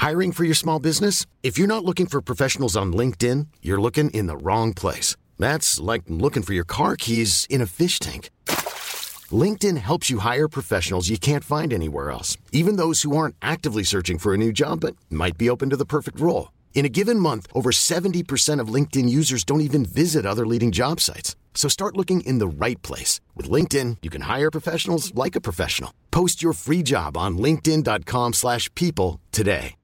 Hiring for your small business? If you're not looking for professionals on LinkedIn, you're looking in the wrong place. That's like looking for your car keys in a fish tank. LinkedIn helps you hire professionals you can't find anywhere else, even those who aren't actively searching for a new job but might be open to the perfect role. In a given month, over 70% of LinkedIn users don't even visit other leading job sites. So start looking in the right place. With LinkedIn, you can hire professionals like a professional. Post your free job on linkedin.com/people today.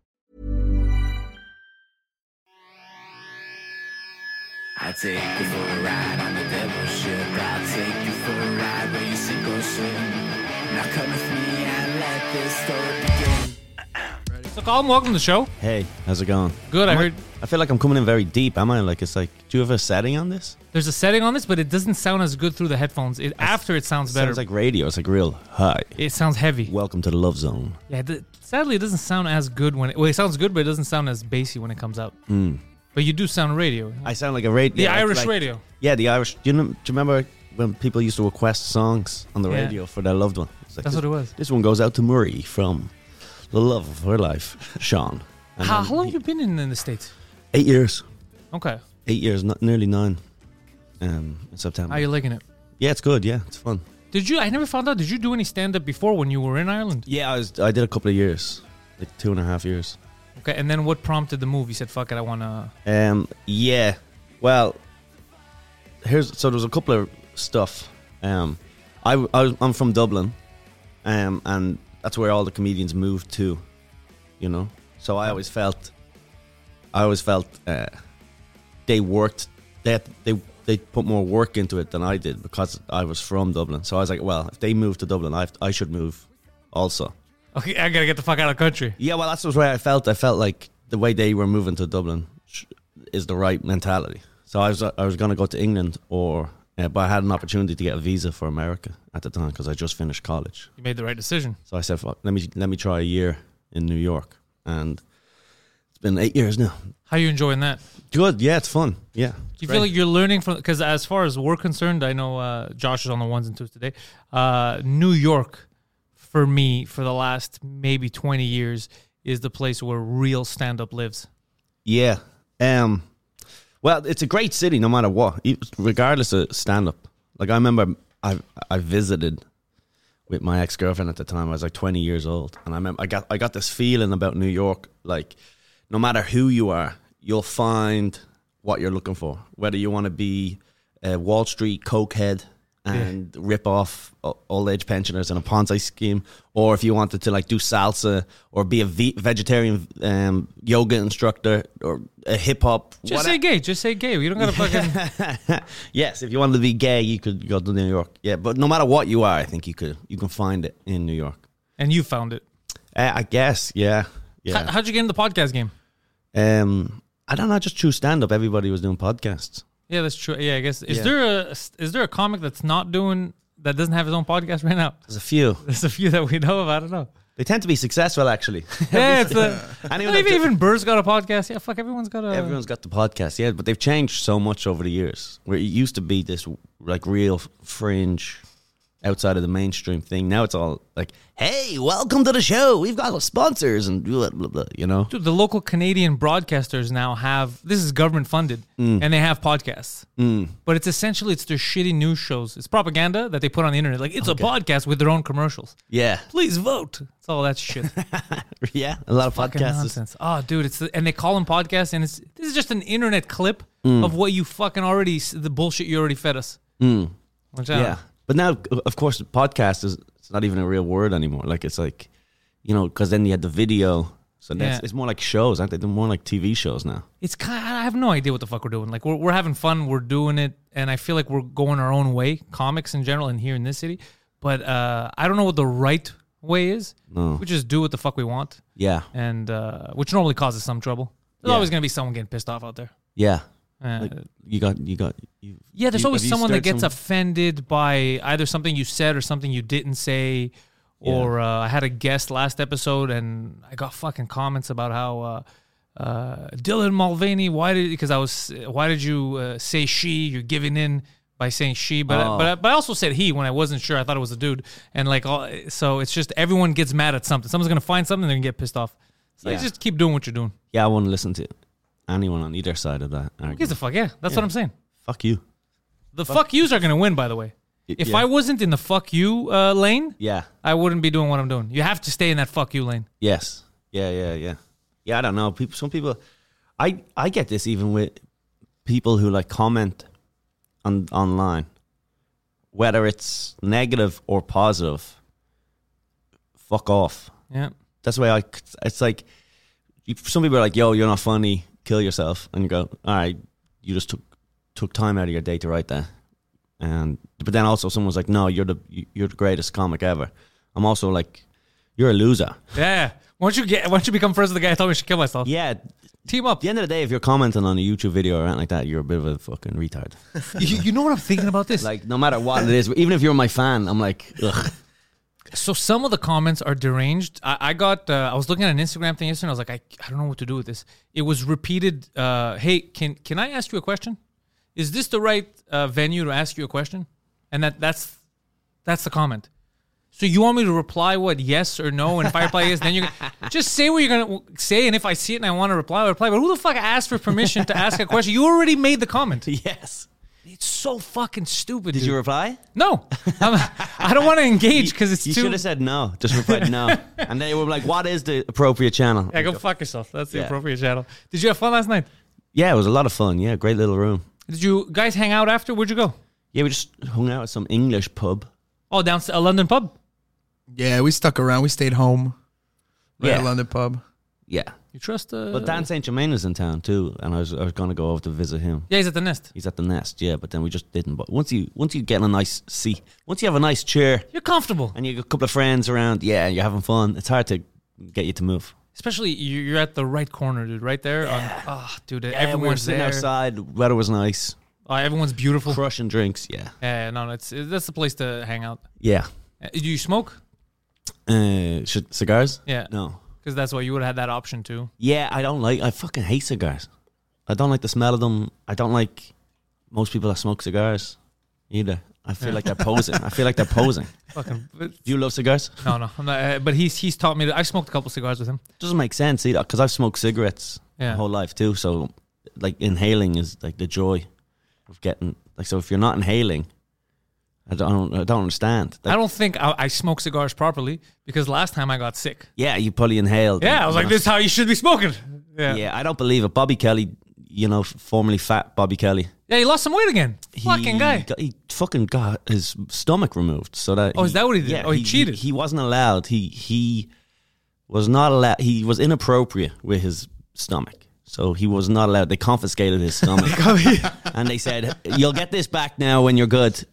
I take you for a ride on the devil's ship. I'll take you for a ride where you sink or swim. Now come with me and let this story begin. So, Colin, welcome to the show. Hey, how's it going? Good, I heard. I feel like I'm coming in very deep. Am I? Like, it's like, do you have a setting on this? There's a setting on this, but it doesn't sound as good through the headphones. After it sounds better. Sounds like radio. It's like real high. It sounds heavy. Welcome to the Love Zone. Yeah, sadly, it doesn't sound as good when it sounds good, but it doesn't sound as bassy when it comes out. But you do sound radio. I sound like a radio. The Irish radio. Yeah, the Irish. Do you remember when people used to request songs on the radio for their loved one? Like, that's what it was. This one goes out to Murray from the love of her life, Sean. How long have you been in the States? 8 years. Okay. 8 years, nearly 9 in September. How are you liking it? Yeah, it's good. Yeah, it's fun. I never found out, did you do any stand-up before when you were in Ireland? Yeah, I did a couple of years, like 2.5 years. Okay, and then what prompted the move? You said, fuck it, I want to... Yeah, well, there's a couple of stuff. I'm from Dublin, and that's where all the comedians moved to, you know? So I always felt they worked, they put more work into it than I did because I was from Dublin. So I was like, well, if they moved to Dublin, I should move also. Okay, I gotta get the fuck out of the country. Yeah, well, that's the way I felt. I felt like the way they were moving to Dublin is the right mentality. So I was going to go to England, but I had an opportunity to get a visa for America at the time because I just finished college. You made the right decision. So I said, fuck, let me try a year in New York, and it's been 8 years now. How are you enjoying that? Good, yeah, it's fun. Yeah, do you feel like you're learning from? Because as far as we're concerned, I know Josh is on the ones and twos today. New York, for me, for the last maybe 20 years, is the place where real stand-up lives. Yeah. Well, it's a great city no matter what, regardless of stand-up. Like, I remember I visited with my ex-girlfriend at the time. I was like 20 years old. And I remember I got this feeling about New York, like, no matter who you are, you'll find what you're looking for. Whether you want to be a Wall Street cokehead and rip off old age pensioners in a Ponzi scheme, or if you wanted to like do salsa or be a vegetarian yoga instructor or a hip hop. Just say gay. You don't gotta fucking. Yes, if you wanted to be gay, you could go to New York. Yeah, but no matter what you are, I think you can find it in New York. And you found it. I guess, yeah. How'd you get in the podcast game? I don't know. Just through stand up, everybody was doing podcasts. Yeah, that's true. Yeah, I guess. Is there a comic that doesn't have his own podcast right now? There's a few. There's a few that we know of. I don't know. They tend to be successful, actually. Yeah, even Burr's got a podcast. Yeah, fuck, everyone's got the podcast. Yeah, but they've changed so much over the years. Where it used to be this like real fringe, outside of the mainstream thing. Now it's all like, hey, welcome to the show. We've got sponsors and blah, blah, blah, you know? Dude, the local Canadian broadcasters now this is government funded, and they have podcasts. But it's essentially, it's their shitty news shows. It's propaganda that they put on the internet. Like, it's a podcast with their own commercials. Yeah. Please vote. It's all that shit. Yeah, a lot of podcasts. Nonsense. Oh, dude, and they call them podcasts, and this is just an internet clip of what you fucking the bullshit you already fed us. Yeah. But now, of course, podcast it's not even a real word anymore. Like, it's like, you know, because then you had the video. So it's more like shows, aren't they? They're more like TV shows now. I have no idea what the fuck we're doing. Like, we're having fun. We're doing it. And I feel like we're going our own way, comics in general, and here in this city. But I don't know what the right way is. No. We just do what the fuck we want. Yeah. And which normally causes some trouble. There's always going to be someone getting pissed off out there. Yeah. Like there's always someone that gets offended by either something you said or something you didn't say. Or I had a guest last episode and I got fucking comments about how Dylan Mulvaney, why did you say she? You're giving in by saying she, but I also said he when I wasn't sure. I thought it was a dude, and so it's just everyone gets mad at something. Someone's gonna find something, they're gonna get pissed off. So you just keep doing what you're doing. Yeah, I wouldn't listen to anyone on either side of that argument. Who gives a fuck? Yeah, that's what I'm saying. Fuck you. The fuck yous are going to win, by the way. If I wasn't in the fuck you lane, I wouldn't be doing what I'm doing. You have to stay in that fuck you lane. Yes. Yeah, I don't know. Some people, I get this even with people who like comment online, whether it's negative or positive. Fuck off. Yeah. That's the way it's like, some people are like, yo, you're not funny, kill yourself. And you go, all right, you just took time out of your day to write that. But then also someone's like, no, you're the greatest comic ever. I'm also like, you're a loser. Yeah. Once you become friends with the guy, I told me I should kill myself. Yeah. Team up. At the end of the day, if you're commenting on a YouTube video or anything like that, you're a bit of a fucking retard. You know what I'm thinking about this? Like, no matter what it is, even if you're my fan, I'm like, ugh. So some of the comments are deranged. I was looking at an Instagram thing yesterday, and I was like, I don't know what to do with this. It was repeated, hey, can I ask you a question? Is this the right venue to ask you a question? And that's the comment. So you want me to reply what, yes or no? And if I reply yes, then you're just say what you're going to say. And if I see it and I want to reply, I'll reply. But who the fuck asked for permission to ask a question? You already made the comment. Yes. It's so fucking stupid. Did you reply? No. I don't want to engage because it's you too... You should have said no. Just replied no. And then they were like, what is the appropriate channel? Yeah, go fuck yourself. That's the appropriate channel. Did you have fun last night? Yeah, it was a lot of fun. Yeah, great little room. Did you guys hang out after? Where'd you go? Yeah, we just hung out at some English pub. Oh, down a London pub? Yeah, we stuck around. We stayed home. At a London pub. Yeah. You trust... But Dan St. Germain is in town too, and I was going to go over to visit him. Yeah, he's at the Nest. He's at the Nest, yeah, but then we just didn't. But once you get in a nice seat, once you have a nice chair... You're comfortable. And you got a couple of friends around, yeah, and you're having fun, it's hard to get you to move. Especially you're at the right corner, dude, right there. Yeah. Dude, everyone's sitting there. outside, weather was nice. Oh, everyone's beautiful. Crushing drinks, yeah. Yeah, no, that's the place to hang out. Yeah. Do you smoke? Cigars? Yeah. No. Because that's why you would have had that option too. Yeah, I fucking hate cigars. I don't like the smell of them. I don't like most people that smoke cigars either. I feel like they're posing. Fucking. Do you love cigars? No, I'm not. But he's taught me. I smoked a couple cigars with him. Doesn't make sense either because I've smoked cigarettes my whole life too. So like inhaling is like the joy of getting like. So if you're not inhaling, I don't understand. Like, I don't think I smoke cigars properly because last time I got sick. Yeah, you probably inhaled. Yeah, I was like, this is how you should be smoking. Yeah, I don't believe it. Bobby Kelly, formerly fat Bobby Kelly. Yeah, he lost some weight again. Fucking guy. He fucking got his stomach removed. So that. Oh, is that what he did? Yeah, he cheated. He wasn't allowed. He was not allowed. He was inappropriate with his stomach. So he was not allowed. They confiscated his stomach. And they said, you'll get this back now when you're good.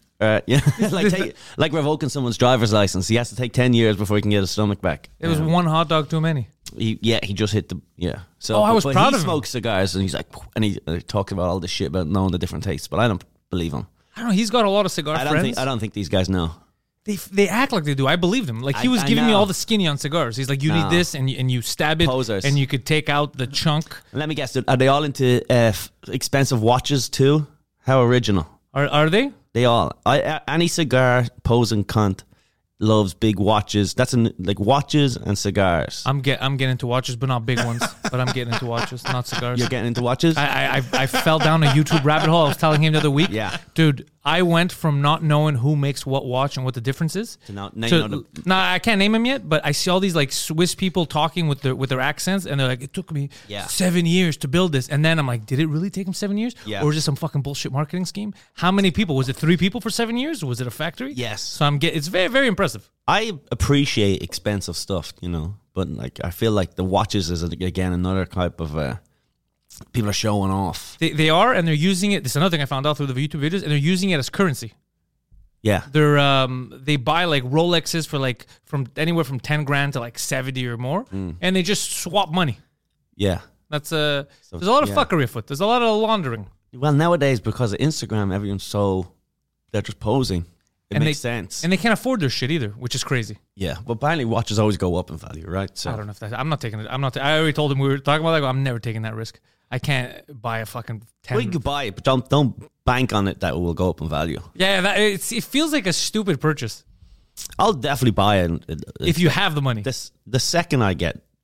Like revoking someone's driver's license. He has to take 10 years before he can get his stomach back. It was one hot dog too many. He just hit the So I was proud of him. He smokes cigars and he's like, and he talks about all this shit about knowing the different tastes. But I don't believe him. I don't know. He's got a lot of cigar friends. I don't think these guys know. They act like they do. I believe them. Like he was giving me all the skinny on cigars. He's like, you need this, and you stab it, Posers. and you could take out the chunk. Let me guess. Are they all into expensive watches too? How original. Are they? They all. Any cigar posing cunt loves big watches. That's like watches and cigars. I'm getting into watches, but not big ones. But I'm getting into watches, not cigars. You're getting into watches? I fell down a YouTube rabbit hole. I was telling him the other week. Yeah. Dude, I went from not knowing who makes what watch and what the difference is. No, I can't name them yet, but I see all these like Swiss people talking with their accents, and they're like, it took me 7 years to build this. And then I'm like, did it really take them 7 years? Yeah. Or is this some fucking bullshit marketing scheme? How many people? Was it 3 people for 7 years? Was it a factory? Yes. So it's very, very impressive. I appreciate expensive stuff, but like I feel like the watches is again another type of people are showing off. They are, and they're using it. This is another thing I found out through the YouTube videos, and they're using it as currency. Yeah, they buy like Rolexes for like from anywhere from 10 grand to like 70 or more, and they just swap money. Yeah, that's there's a lot of fuckery afoot. There's a lot of laundering. Well, nowadays because of Instagram, everyone's they're just posing. It makes sense. And they can't afford their shit either, which is crazy. Yeah, but apparently watches always go up in value, right? So I don't know if I'm not taking it. I already told him we were talking about that. I'm never taking that risk. I can't buy a fucking 10. Well, you could buy it, but don't bank on it that it will go up in value. Yeah, it feels like a stupid purchase. I'll definitely buy it. If you have the money. The second I get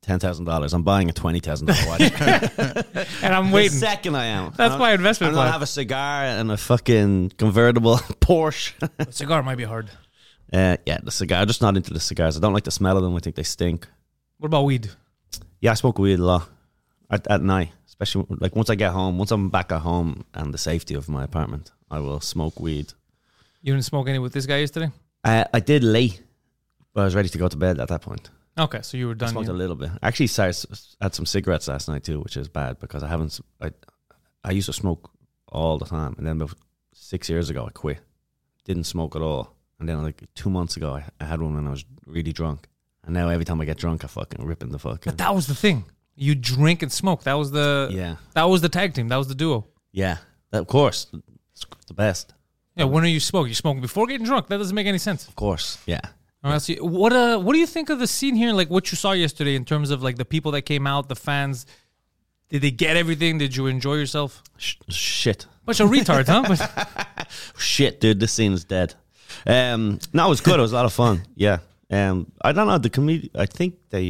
$10,000. I'm buying a $20,000 watch. And I'm waiting. The second I am. That's my investment I'm plan. gonna have a cigar and a fucking convertible Porsche. A cigar might be hard. Yeah, the cigar. I'm just not into the cigars. I don't like the smell of them. I think they stink. What about weed? Yeah, I smoke weed a lot at night, especially like once I get home. Once I'm back at home and the safety of my apartment, I will smoke weed. You didn't smoke any with this guy yesterday? I did late, but I was ready to go to bed at that point. Okay, so you were done. I smoked a little bit. I actually had some cigarettes last night too, which is bad because I used to smoke all the time, and then about 6 years ago I quit. Didn't smoke at all, and then like 2 months ago I had one when I was really drunk, and now every time I get drunk I fucking rip in the fucking. But that was the thing. You drink and smoke. That was That was the tag team. That was the duo. Yeah, of course, it's the best. Yeah, when are you smoking? You smoking before getting drunk? That doesn't make any sense. Of course, yeah. All right, so what do you think of the scene here? Like what you saw yesterday in terms of like the people that came out, the fans. Did they get everything? Did you enjoy yourself? Shit. Bunch of retards, huh? Shit, dude, this scene is dead. No, it was good. It was a lot of fun. Yeah. I don't know the comedy. I think they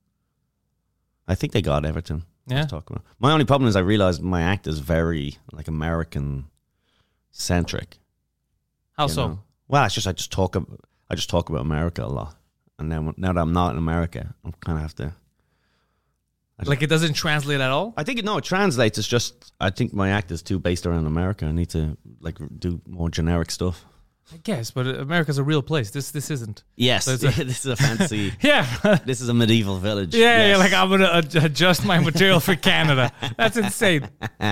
got everything. Yeah. Talking about. My only problem is I realized my act is very like American centric. How so? Know? Well, it's just I just talk about America a lot, and then now that I'm not in America, I'm kind of have to. Like it doesn't translate at all? I think it translates. It's just I think my act is too based around America. I need to like do more generic stuff. I guess, but America's a real place. This isn't. Yes, So this is a fancy. Yeah. This is a medieval village. Yeah, Yes. like I'm going to adjust my material for Canada. That's insane.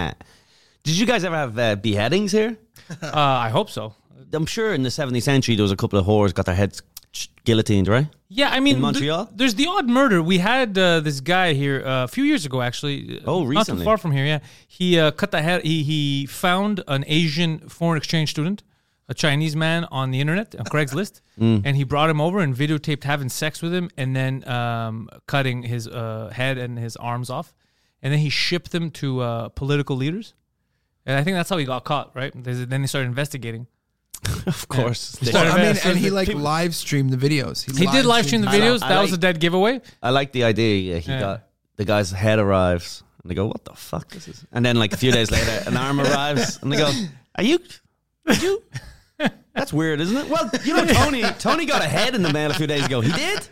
Did you guys ever have beheadings here? I hope so. I'm sure in the 17th century there was a couple of whores got their heads guillotined, right? Yeah, I mean, In Montreal? there's the odd murder. We had this guy here a few years ago, actually. Oh, Not recently. too far from here, yeah. He cut the head. He found an Asian foreign exchange student, a Chinese man on the internet, on Craigslist, and he brought him over and videotaped having sex with him and then cutting his head and his arms off. And then he shipped them to political leaders. And I think that's how he got caught, right? Then they started investigating. Of course. Yeah. Well, I mean, and he like live streamed the videos. He did live stream the videos. I That was like- a dead giveaway. I like the idea. Yeah, got the guy's head arrives and they go, "What the fuck this is?" And then like a few days later, an arm arrives and they go, "Are you? Did you? That's weird, isn't it?" Well, you know, Tony got a head in the mail a few days ago. He did.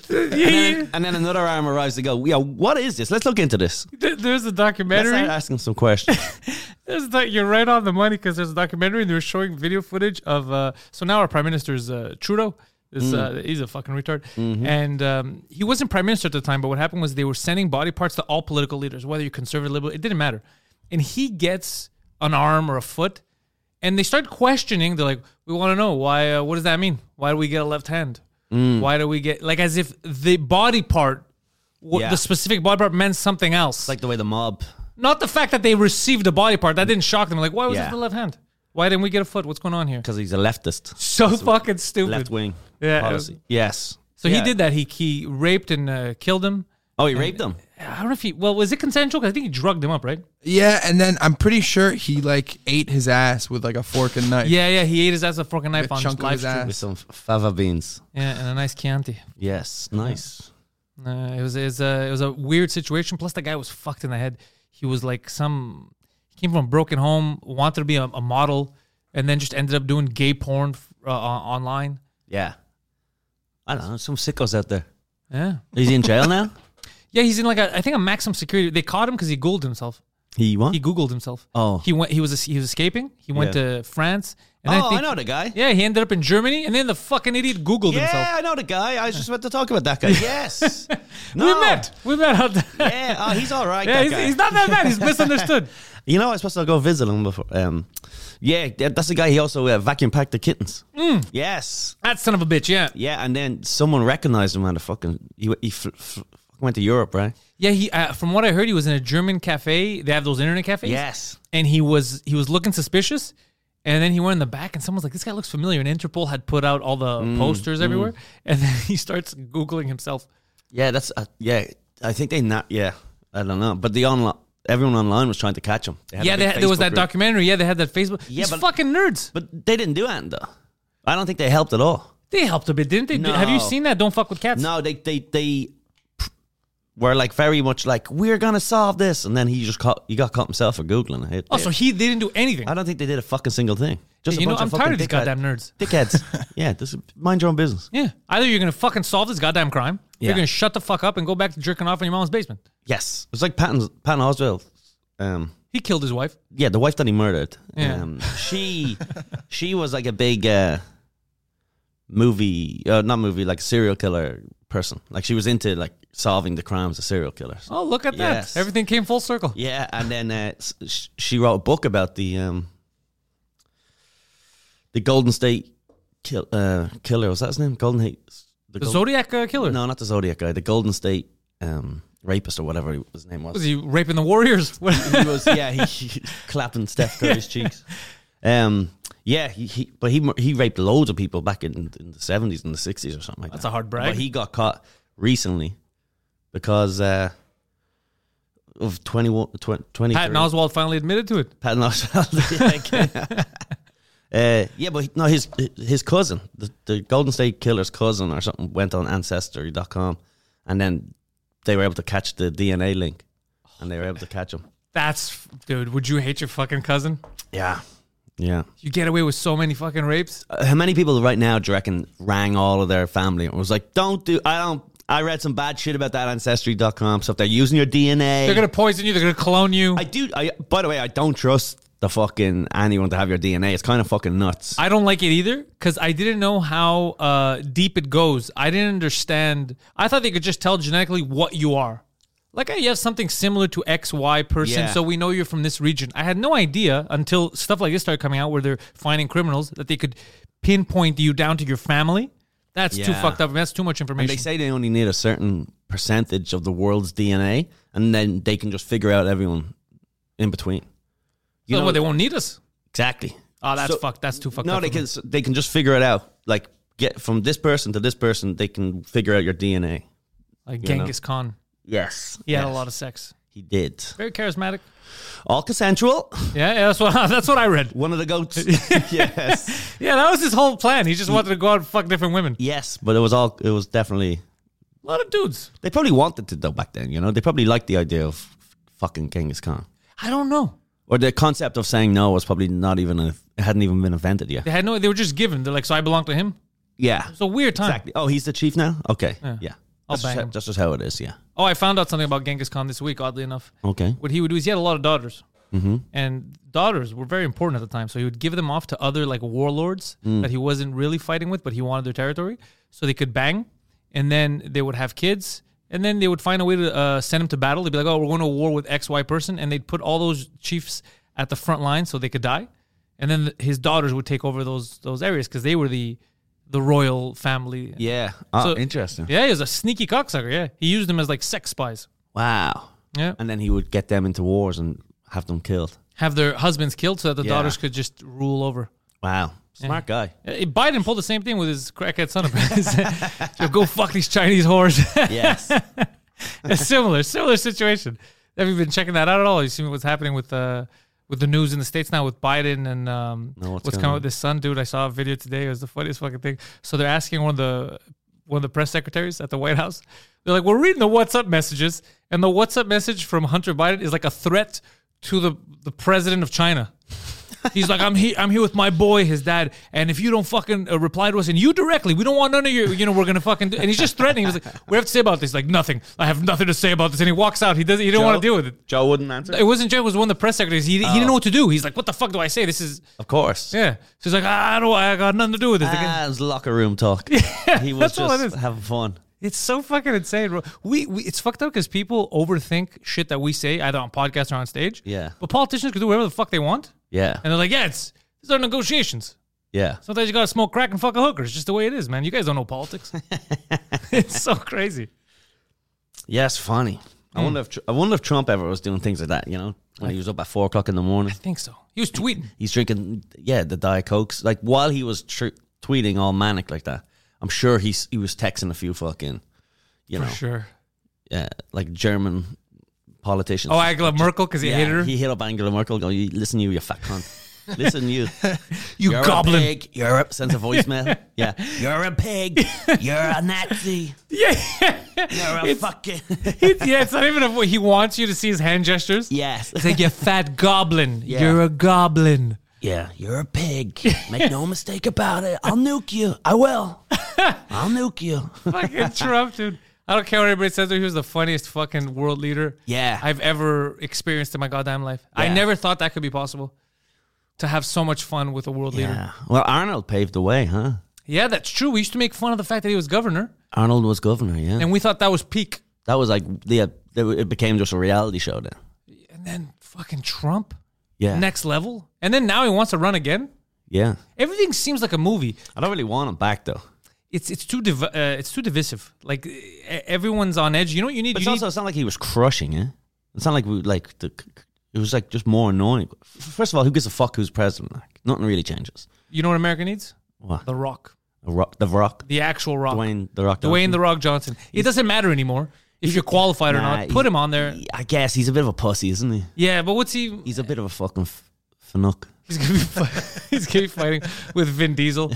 And then another arm arrives to go, "Yeah, what is this? Let's look into this." There's a Let's documentary. start asking some questions. You're right on the money because there's a documentary and they were showing video footage of. So now our prime minister is Trudeau. He's a fucking retard. And he wasn't prime minister at the time, but what happened was they were sending body parts to all political leaders, whether you're conservative, liberal, it didn't matter. And he gets an arm or a foot, and they start questioning. They're like, "We want to know why. What does that mean? Why do we get a left hand? Why do we get like as if the body part, Yeah. the specific body part meant something else? Like the way the mob. Not the fact that they received a body part. That didn't shock them. Like, why was Yeah. it the left hand? Why didn't we get a foot? What's going on here? Because he's a leftist. So fucking stupid. Left wing Yeah. policy. Yes. So Yeah. he did that. He raped and killed him. Oh, he raped him. I don't know if he... Well, was it consensual? 'Cause I think he drugged him up, right? Yeah, and then I'm pretty sure he like ate his ass with like a fork and knife. Yeah. He ate his ass with a fork and knife A on chunk of live his stream. ass. With some fava beans. Yeah, and a nice Chianti. Yes. Nice. It was a weird situation. Plus, the guy was fucked in the head. He was like he came from a broken home, wanted to be a model, and then just ended up doing gay porn online. Yeah. I don't know. Some sickos out there. Yeah. Is he in jail now? Yeah, he's in I think a maximum security. They caught him because he Googled himself. He what? He Googled himself. Oh. He was escaping. He went Yeah. to France. And I think, know the guy. Yeah, he ended up in Germany, and then the fucking idiot Googled Yeah, himself. I know the guy. I was just about to talk about that guy. Yes. No. We met out there. Yeah, oh, he's all right. Yeah, that guy. he's not that bad. He's misunderstood. You know, I was supposed to go visit him before. Yeah, that's the guy. He also vacuum packed the kittens. Yes. That son of a bitch, yeah. Yeah, and then someone recognized him and he went to Europe, right? Yeah, he from what I heard, he was in a German cafe. They have those internet cafes. Yes. And he was looking suspicious. And then he went in the back and someone's like, this guy looks familiar. And Interpol had put out all the posters everywhere. And then he starts Googling himself. Yeah, that's I think they not. Yeah, I don't know, but everyone online was trying to catch him. They had a big There was Facebook that group. documentary. Yeah, they had that Facebook. Yeah, These but- fucking nerds. but they didn't do anything though. I don't think they helped at all. They helped a bit, didn't they? No. Have you seen that? Don't fuck with cats. No, they were like very much like, we're gonna solve this, and then he got caught himself for googling it. So they didn't do anything. I don't think they did a fucking single thing. Just Yeah, a bunch I'm of tired fucking of these goddamn nerds. dickheads. Yeah, just mind your own business. Yeah, either you're gonna fucking solve this goddamn crime, or Yeah. you're gonna shut the fuck up and go back to jerking off in your mom's basement. Yes, it's like Patton Oswalt. He killed his wife. Yeah, the wife that he murdered. Yeah. She was like a big like serial killer person. Like she was into like solving the crimes of serial killers. Oh, look at Yes. that! Everything came full circle. Yeah, and then she wrote a book about the Golden State killer. Was that his name? The Zodiac killer. No, not the Zodiac guy. The Golden State rapist or whatever his name was. Was he raping the Warriors? He was. Yeah, he clapping Steph Curry's cheeks. Yeah, he raped loads of people back in the 70s and the 60s or something like that. That's a hard brag. But he got caught recently because of 20. Patton Oswalt finally admitted to it. Patton Oswalt. Yeah, but no, his cousin, the Golden State Killer's cousin or something, went on Ancestry.com, and then they were able to catch the DNA link, and they were able to catch him. Dude, would you hate your fucking cousin? Yeah. Yeah. You get away with so many fucking rapes. How many people right now do you reckon rang all of their family and was like, I read some bad shit about that Ancestry.com stuff. They're using your DNA. They're going to poison you. They're going to clone you. By the way, I don't trust the fucking anyone to have your DNA. It's kind of fucking nuts. I don't like it either because I didn't know how deep it goes. I didn't understand. I thought they could just tell genetically what you are. Like, you have something similar to XY person, so we know you're from this region. I had no idea until stuff like this started coming out where they're finding criminals that they could pinpoint you down to your family. That's too fucked up. That's too much information. And they say they only need a certain percentage of the world's DNA, and then they can just figure out everyone in between. You know, they won't need us. Exactly. Oh, that's fucked. That's too fucked up. No, they can just figure it out. Like, get from this person to this person, they can figure out your DNA. Like Genghis Khan. Yes. He had a lot of sex. He did. Very charismatic. All consensual. Yeah, that's what I read. One of the goats. Yes. Yeah, that was his whole plan. He just wanted to go out and fuck different women. Yes, but it was definitely a lot of dudes. They probably wanted to though back then, you know? They probably liked the idea of fucking Genghis Khan. I don't know. Or the concept of saying no was probably not even it hadn't even been invented yet. They were just given. They're like, so I belong to him? Yeah. It's a weird time. Exactly. Oh, he's the chief now? Okay. Yeah. I'll bang him. That's just how it is, yeah. Oh, I found out something about Genghis Khan this week, oddly enough. Okay. What he would do is he had a lot of daughters. Mm-hmm. And daughters were very important at the time. So he would give them off to other like warlords that he wasn't really fighting with, but he wanted their territory. So they could bang. And then they would have kids. And then they would find a way to send them to battle. They'd be like, oh, we're going to war with XY person. And they'd put all those chiefs at the front line so they could die. And then his daughters would take over those areas because they were the royal family. Yeah. Oh, interesting. Yeah, he was a sneaky cocksucker, yeah. He used them as like sex spies. Wow. Yeah. And then he would get them into wars and have them killed. Have their husbands killed so that the daughters could just rule over. Wow. Smart guy. Biden pulled the same thing with his crackhead son of his. Go fuck these Chinese whores. Yes. A similar situation. Have you been checking that out at all? You seen what's happening with the news in the States now with Biden and what's coming with his son, dude? I saw a video today. It was the funniest fucking thing. So they're asking one of the press secretaries at the White House. They're like, we're reading the WhatsApp messages, and the WhatsApp message from Hunter Biden is like a threat to the president of China. He's like, I'm here with my boy, his dad, and if you don't fucking reply to us, and you directly, we don't want none of your, we're gonna fucking do. And he's just threatening. He was like, we have to say about this. Like, nothing. I have nothing to say about this. And he walks out. He didn't want to deal with it. Joe wouldn't answer? It wasn't Joe. It was one of the press secretaries. He didn't know what to do. He's like, what the fuck do I say? This is... Of course. Yeah. So he's like, I got nothing to do with this. It's locker room talk. Yeah, he was just having fun. It's so fucking insane, bro. It's fucked up because people overthink shit that we say either on podcasts or on stage. Yeah. But politicians can do whatever the fuck they want. Yeah. And they're like, these are negotiations. Yeah. Sometimes you gotta smoke crack and fuck a hooker. It's just the way it is, man. You guys don't know politics. It's so crazy. Yeah, it's funny. I wonder if Trump ever was doing things like that, when he was up at 4 o'clock in the morning. I think so. He was tweeting. He's drinking, the Diet Cokes. Like, while he was tweeting all manic like that, I'm sure he was texting a few fucking, For sure. Yeah, like German politicians. Oh, Angela Merkel, because he hated her? He hit up Angela Merkel, go, listen to you fat cunt. Listen, you You're goblin. A pig. You're a sense of voicemail. Yeah. You're a pig. You're a Nazi. Yeah. You're a fucking. It's not even he wants you to see his hand gestures. Yes. It's like, you fat goblin. Yeah. You're a goblin. Yeah, you're a pig. Make no mistake about it. I'll nuke you. I will. I'll nuke you. Fucking Trump, dude. I don't care what anybody says. He was the funniest fucking world leader I've ever experienced in my goddamn life. Yeah. I never thought that could be possible. To have so much fun with a world leader. Well, Arnold paved the way, huh? Yeah, that's true. We used to make fun of the fact that he was governor. Arnold was governor, yeah. And we thought that was peak. That was like, it became just a reality show then. And then fucking Trump. Yeah. Next level. And then now he wants to run again. Yeah. Everything seems like a movie. I don't really want him back though. It's too divisive. Like everyone's on edge. You know what you need? But it's not like he was crushing, eh? It's not like it was like just more annoying. First of all, who gives a fuck who's president? Like, nothing really changes. You know what America needs? What? The Rock. The Rock? The actual Rock. Dwayne The Rock Johnson. Dwayne The Rock Johnson. It doesn't matter anymore if you're qualified or not. Put him on there. I guess he's a bit of a pussy, isn't he? Yeah, but what's he? He's a bit of a fucking fanook. He's gonna be fighting with Vin Diesel.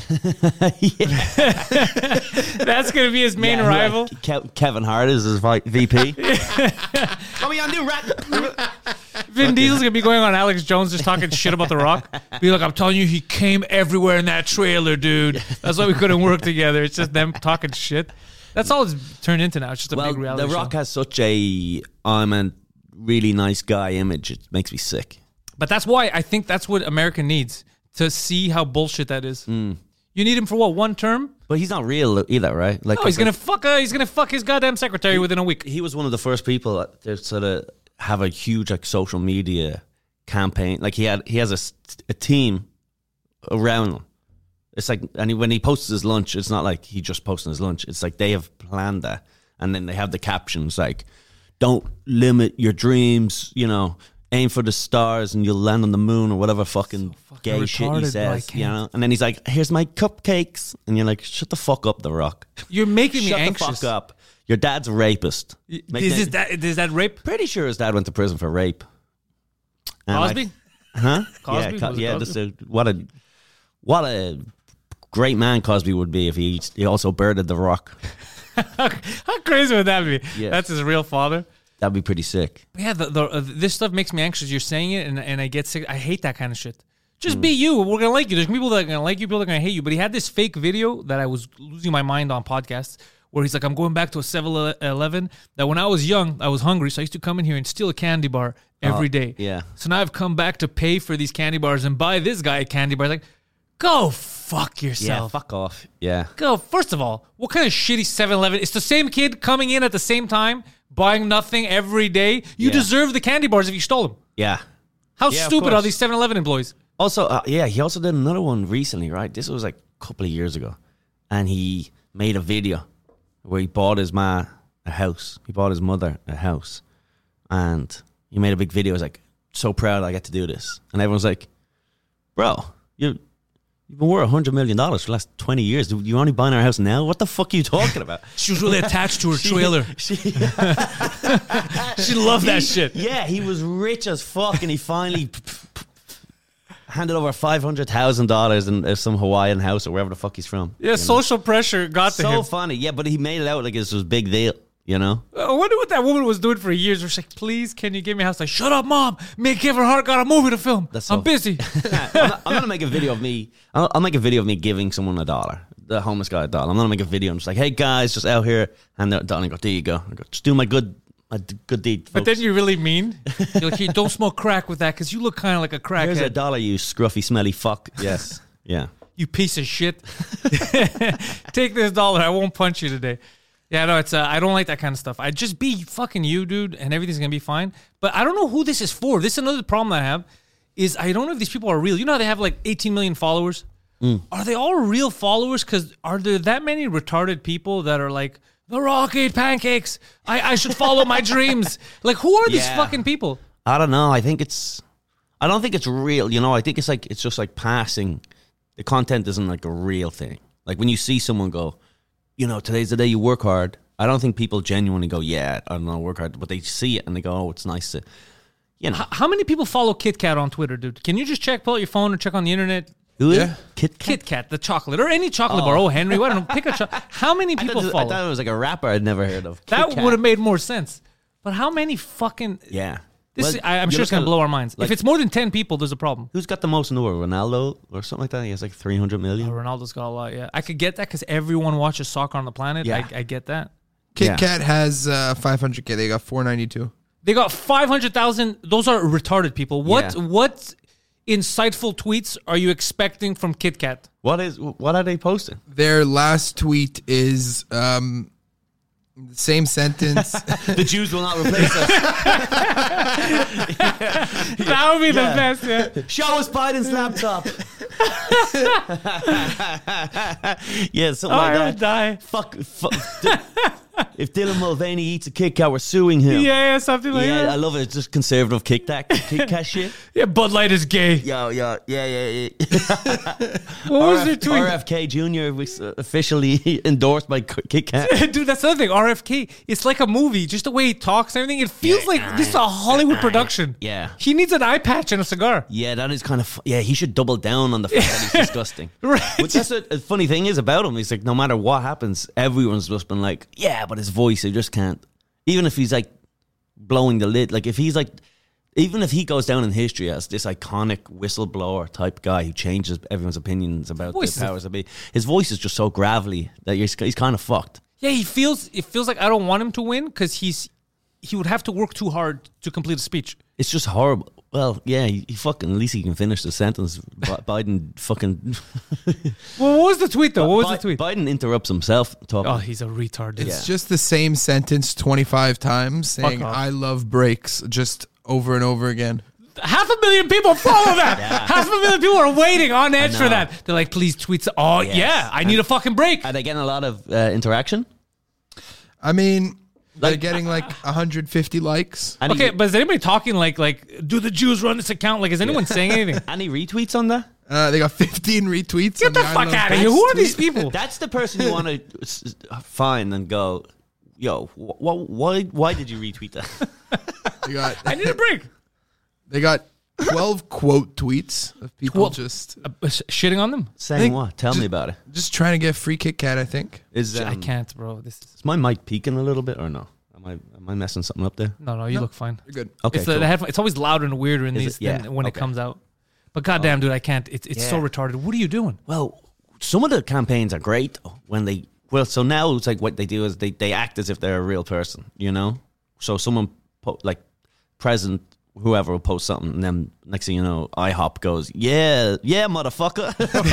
That's gonna be his main rival. Kevin Hart is his VP. Come on, do rap. Vin Diesel's gonna be going on Alex Jones just talking shit about The Rock. Be like, I'm telling you, he came everywhere in that trailer, dude. That's why we couldn't work together. It's just them talking shit. That's all it's turned into now. It's just a big reality show. The Rock has such I'm a really nice guy image. It makes me sick. But that's why I think that's what America needs, to see how bullshit that is. You need him for what, one term? But he's not real either, right? Like, no, he's gonna fuck his goddamn secretary within a week. He was one of the first people to sort of have a huge like social media campaign. Like he has a team around him. It's like, and when he posts his lunch, it's not like he just posting his lunch. It's like they have planned that, and then they have the captions like, "Don't limit your dreams," you know. Aim for the stars and you'll land on the moon, or whatever fucking gay shit he says, you know. And then he's like, "Here's my cupcakes," and you're like, "Shut the fuck up, The Rock. You're making me anxious. Shut the fuck up. Your dad's a rapist." Is that rape? Pretty sure his dad went to prison for rape. Cosby? Huh? Cosby? Yeah. What a great man Cosby would be if he also birded The Rock. How crazy would that be? Yeah. That's his real father. That'd be pretty sick. But yeah, this stuff makes me anxious. You're saying it, and I get sick. I hate that kind of shit. Just be you. We're gonna like you. There's people that are gonna like you, people that are gonna hate you. But he had this fake video that I was losing my mind on podcasts, where he's like, "I'm going back to a 7-Eleven. That when I was young, I was hungry, so I used to come in here and steal a candy bar every day. Yeah. So now I've come back to pay for these candy bars and buy this guy a candy bar." Like, go fuck yourself. Yeah, fuck off. Yeah. Go. First of all, what kind of shitty 7-Eleven? It's the same kid coming in at the same time, buying nothing every day. You deserve the candy bars if you stole them. Yeah. How stupid are these 7-Eleven employees? Also, he also did another one recently, right? This was like a couple of years ago. And he made a video where he bought his ma a house. He bought his mother a house. And he made a big video. He was like, "So proud I get to do this." And everyone's like, "Bro, you've been worth $100 million for the last 20 years. You're only buying our house now? What the fuck are you talking about?" She was really attached to her trailer. She loved that shit. Yeah, he was rich as fuck, and he finally handed over $500,000 in some Hawaiian house or wherever the fuck he's from. Yeah, social pressure got to him. So funny. Yeah, but he made it out like it was a big deal, you know? I wonder what that woman was doing for years. She's like, "Please, can you give me a house?" Like, "Shut up, Mom. Me and Kevin Hart got a movie to film. I'm busy." I'm going to make a video of me. I'll make a video of me giving someone $1, the homeless guy $1. I'm going to make a video. I'm just like, "Hey, guys, just out here." And they're $1. I go, "There you go." I go, "Just do my good deed, folks." But then you're really mean. You're like, "Hey, don't smoke crack with that because you look kind of like a crackhead." "Here's $1, you scruffy, smelly fuck." Yes. Yeah. "You piece of shit. Take this $1. I won't punch you today." Yeah, no, it's I don't like that kind of stuff. I just be fucking you, dude, and everything's gonna be fine. But I don't know who this is for. This is another problem I have, is I don't know if these people are real. You know how they have like 18 million followers? Are they all real followers? Because are there that many retarded people that are like, "The Rock ate pancakes. I should follow my dreams"? Like, who are these fucking people? I don't know. I don't think it's real. You know, I think it's just like passing. The content isn't like a real thing. Like when you see someone go, you know, "Today's the day you work hard." I don't think people genuinely go, "Yeah, I don't know, work hard." But they see it and they go, "Oh, it's nice to," you know. How many people follow Kit Kat on Twitter, dude? Can you just pull out your phone or check on the internet? Who is Yeah. Kit Kat, the chocolate, or any chocolate bar. Oh, Henry, I don't know. Pick a chocolate. How many people I follow? thought it was like a rapper I'd never heard of. That Kit Kat. would have made more sense. But how many fucking... Yeah. I'm sure it's going to blow our minds. If it's more than 10 people, there's a problem. Who's got the most in the world? Ronaldo or something like that? He has like 300 million. Oh, Ronaldo's got a lot, yeah. I could get that because everyone watches soccer on the planet. Yeah. I get that. Kit Kat has 500K. They got 492. They got 500,000. Those are retarded people. What insightful tweets are you expecting from Kit Kat? What are they posting? Their last tweet is the same sentence. The Jews will not replace us. That would be the best, yeah. Show us Biden's laptop. Yeah, something like I that. would die. Fuck. If Dylan Mulvaney eats a Kit Kat, we're suing him. Yeah, something like that. I love it. It's just conservative Kit Kat shit. Yeah, Bud Light is gay. Yeah. What was their tweet? RFK Jr. was officially endorsed by Kit Kat. Dude, that's the other thing. RFK, it's like a movie. Just the way he talks and everything. It feels like this is a Hollywood production. Yeah. He needs an eye patch and a cigar. Yeah, that is kind of... he should double down on the fact that he's disgusting. Right. But that's a funny thing is about him. He's like, no matter what happens, everyone's just been like, yeah, but his voice, he just can't. Even if he's like blowing the lid, like if he's like... Even if he goes down in history as this iconic whistleblower type guy who changes everyone's opinions about the powers that be, his voice is just so gravelly that he's kind of fucked. Yeah, it feels like I don't want him to win because he would have to work too hard to complete a speech. It's just horrible. Well, yeah, he fucking, at least he can finish the sentence. Biden fucking... Well, what was the tweet, though? What was the tweet? Biden interrupts himself talking. Oh, he's a retard. It's just the same sentence 25 times saying, off. I love breaks, just over and over again. 500,000 people follow that. 500,000 people are waiting on edge for that. They're like, please tweet. Oh, Yes. yeah, I need a fucking break. Are they getting a lot of interaction? I mean, they're getting like 150 likes. Okay, but is anybody talking like, do the Jews run this account? Like, is anyone saying anything? Any retweets on that? They got 15 retweets. Get the fuck out of here. Who are these people? That's the person you want to find and go, yo, why did you retweet that? I need a break. They got 12 quote tweets of people just Shitting on them? Saying what? Tell me about it. just trying to get free Kit Kat, I think. I can't, bro. Is my mic peaking a little bit or no? Am I messing something up there? No, you look fine. You're good. Okay, It's, cool. the headphone, it's always louder and weirder in these than when it okay. comes out. But goddamn, dude, I can't. It's so retarded. What are you doing? Well, some of the campaigns are great when they... Well, so now it's like what they do is they act as if they're a real person, you know? So someone, like President, whoever will post something, and then next thing you know, IHOP goes, yeah, motherfucker.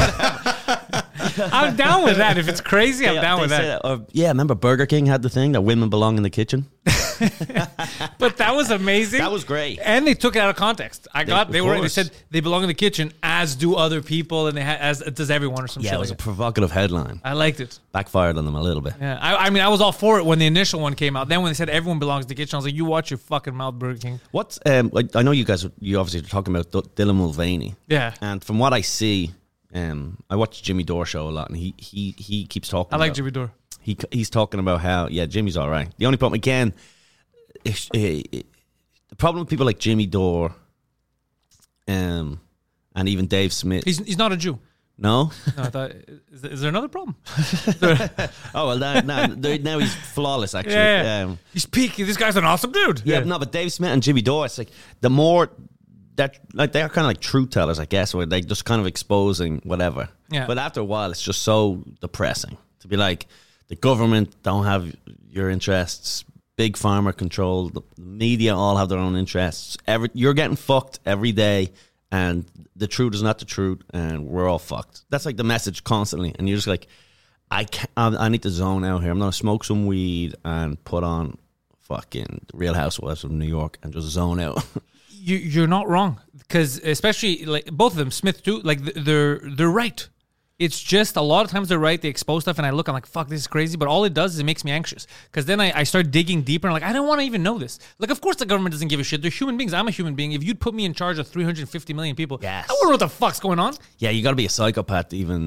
I'm down with that. If it's crazy, I'm down with that. Or, remember Burger King had the thing that women belong in the kitchen? But that was amazing. That was great. And they took it out of context. They said they belong in the kitchen, as do other people, and as does everyone or some shit. Yeah, it was like a provocative headline. I liked it. Backfired on them a little bit. Yeah, I mean, I was all for it when the initial one came out. Then when they said everyone belongs in the kitchen, I was like, you watch your fucking mouth, Burger King. What's like, I know you obviously are talking about Dylan Mulvaney. Yeah. And from what I see, I watch Jimmy Dore show a lot, and he keeps talking. I like about, Jimmy Dore. He's talking about how Jimmy's all right. The only problem again, the problem with people like Jimmy Dore, and even Dave Smith. He's not a Jew. No. No, I thought, is there another problem? Oh well, now he's flawless. Actually, Yeah. He's peaky. This guy's an awesome dude. Yeah, no, but Dave Smith and Jimmy Dore, it's like the more that like they are kind of like truth tellers, I guess, where they just kind of exposing whatever. Yeah. But after a while, it's just so depressing to be like the government don't have your interests. Big pharma control. The media all have their own interests. You're getting fucked every day, and the truth is not the truth, and we're all fucked. That's like the message constantly, and you're just like, I need to zone out here. I'm gonna smoke some weed and put on fucking Real Housewives of New York and just zone out. You're not wrong, because especially like both of them, Smith too. Like they're right. It's just a lot of times they're right. They expose stuff, and I'm like, fuck, this is crazy. But all it does is it makes me anxious, because then I start digging deeper, and like, I don't want to even know this. Like, of course the government doesn't give a shit. They're human beings. I'm a human being. If you'd put me in charge of 350 million people, Yes. I wonder what the fuck's going on. Yeah, you got to be a psychopath to even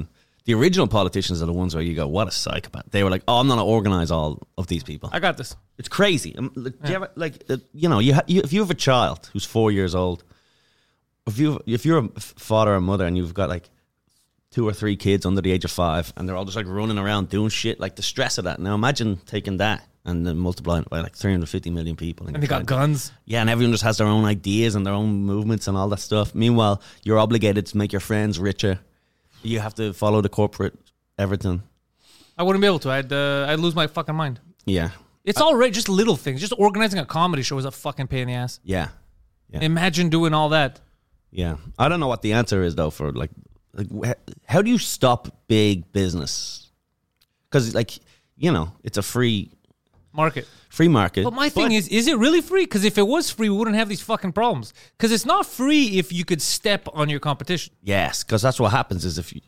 The original politicians are the ones where you go, what a psychopath. They were like, oh, I'm going to organize all of these people. I got this. It's crazy. Do you ever, if you have a child who's 4 years old, if you're a father or mother and you've got like 2 or 3 kids under the age of 5 and they're all just like running around doing shit, like the stress of that. Now imagine taking that and then multiplying it by like 350 million people. And they got guns. Yeah, and everyone just has their own ideas and their own movements and all that stuff. Meanwhile, you're obligated to make your friends richer. You have to follow the corporate everything. I wouldn't be able to. I'd lose my fucking mind. Yeah. It's all right, just little things. Just organizing a comedy show is a fucking pain in the ass. Yeah. Imagine doing all that. Yeah. I don't know what the answer is, though, for, like how do you stop big business? Because, like, you know, it's a free market. But my thing is it really free? Because if it was free, we wouldn't have these fucking problems. Because it's not free if you could step on your competition. Yes, because that's what happens is if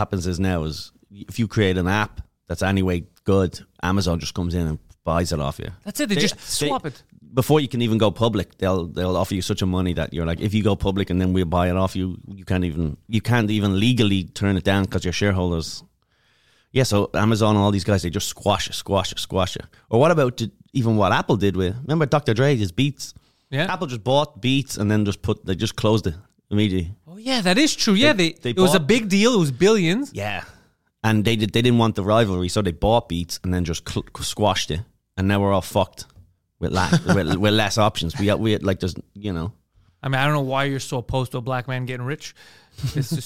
you create an app that's anyway good, Amazon just comes in and buys it off you. That's it. They just swap it. Before you can even go public, they'll offer you such a money that you're like, if you go public and then we'll buy it off you, you can't even legally turn it down because your shareholders. Yeah, so Amazon and all these guys, they just squash it. Or what about even what Apple did with, remember Dr. Dre, his Beats? Yeah. Apple just bought Beats and then they just closed it immediately. Oh yeah, that is true. Yeah, it was a big deal. It was billions. Yeah. And they didn't want the rivalry, so they bought Beats and then just squashed it. And now we're all fucked with with less options. We had like, there's, you know. I mean, I don't know why you're so opposed to a black man getting rich. It's just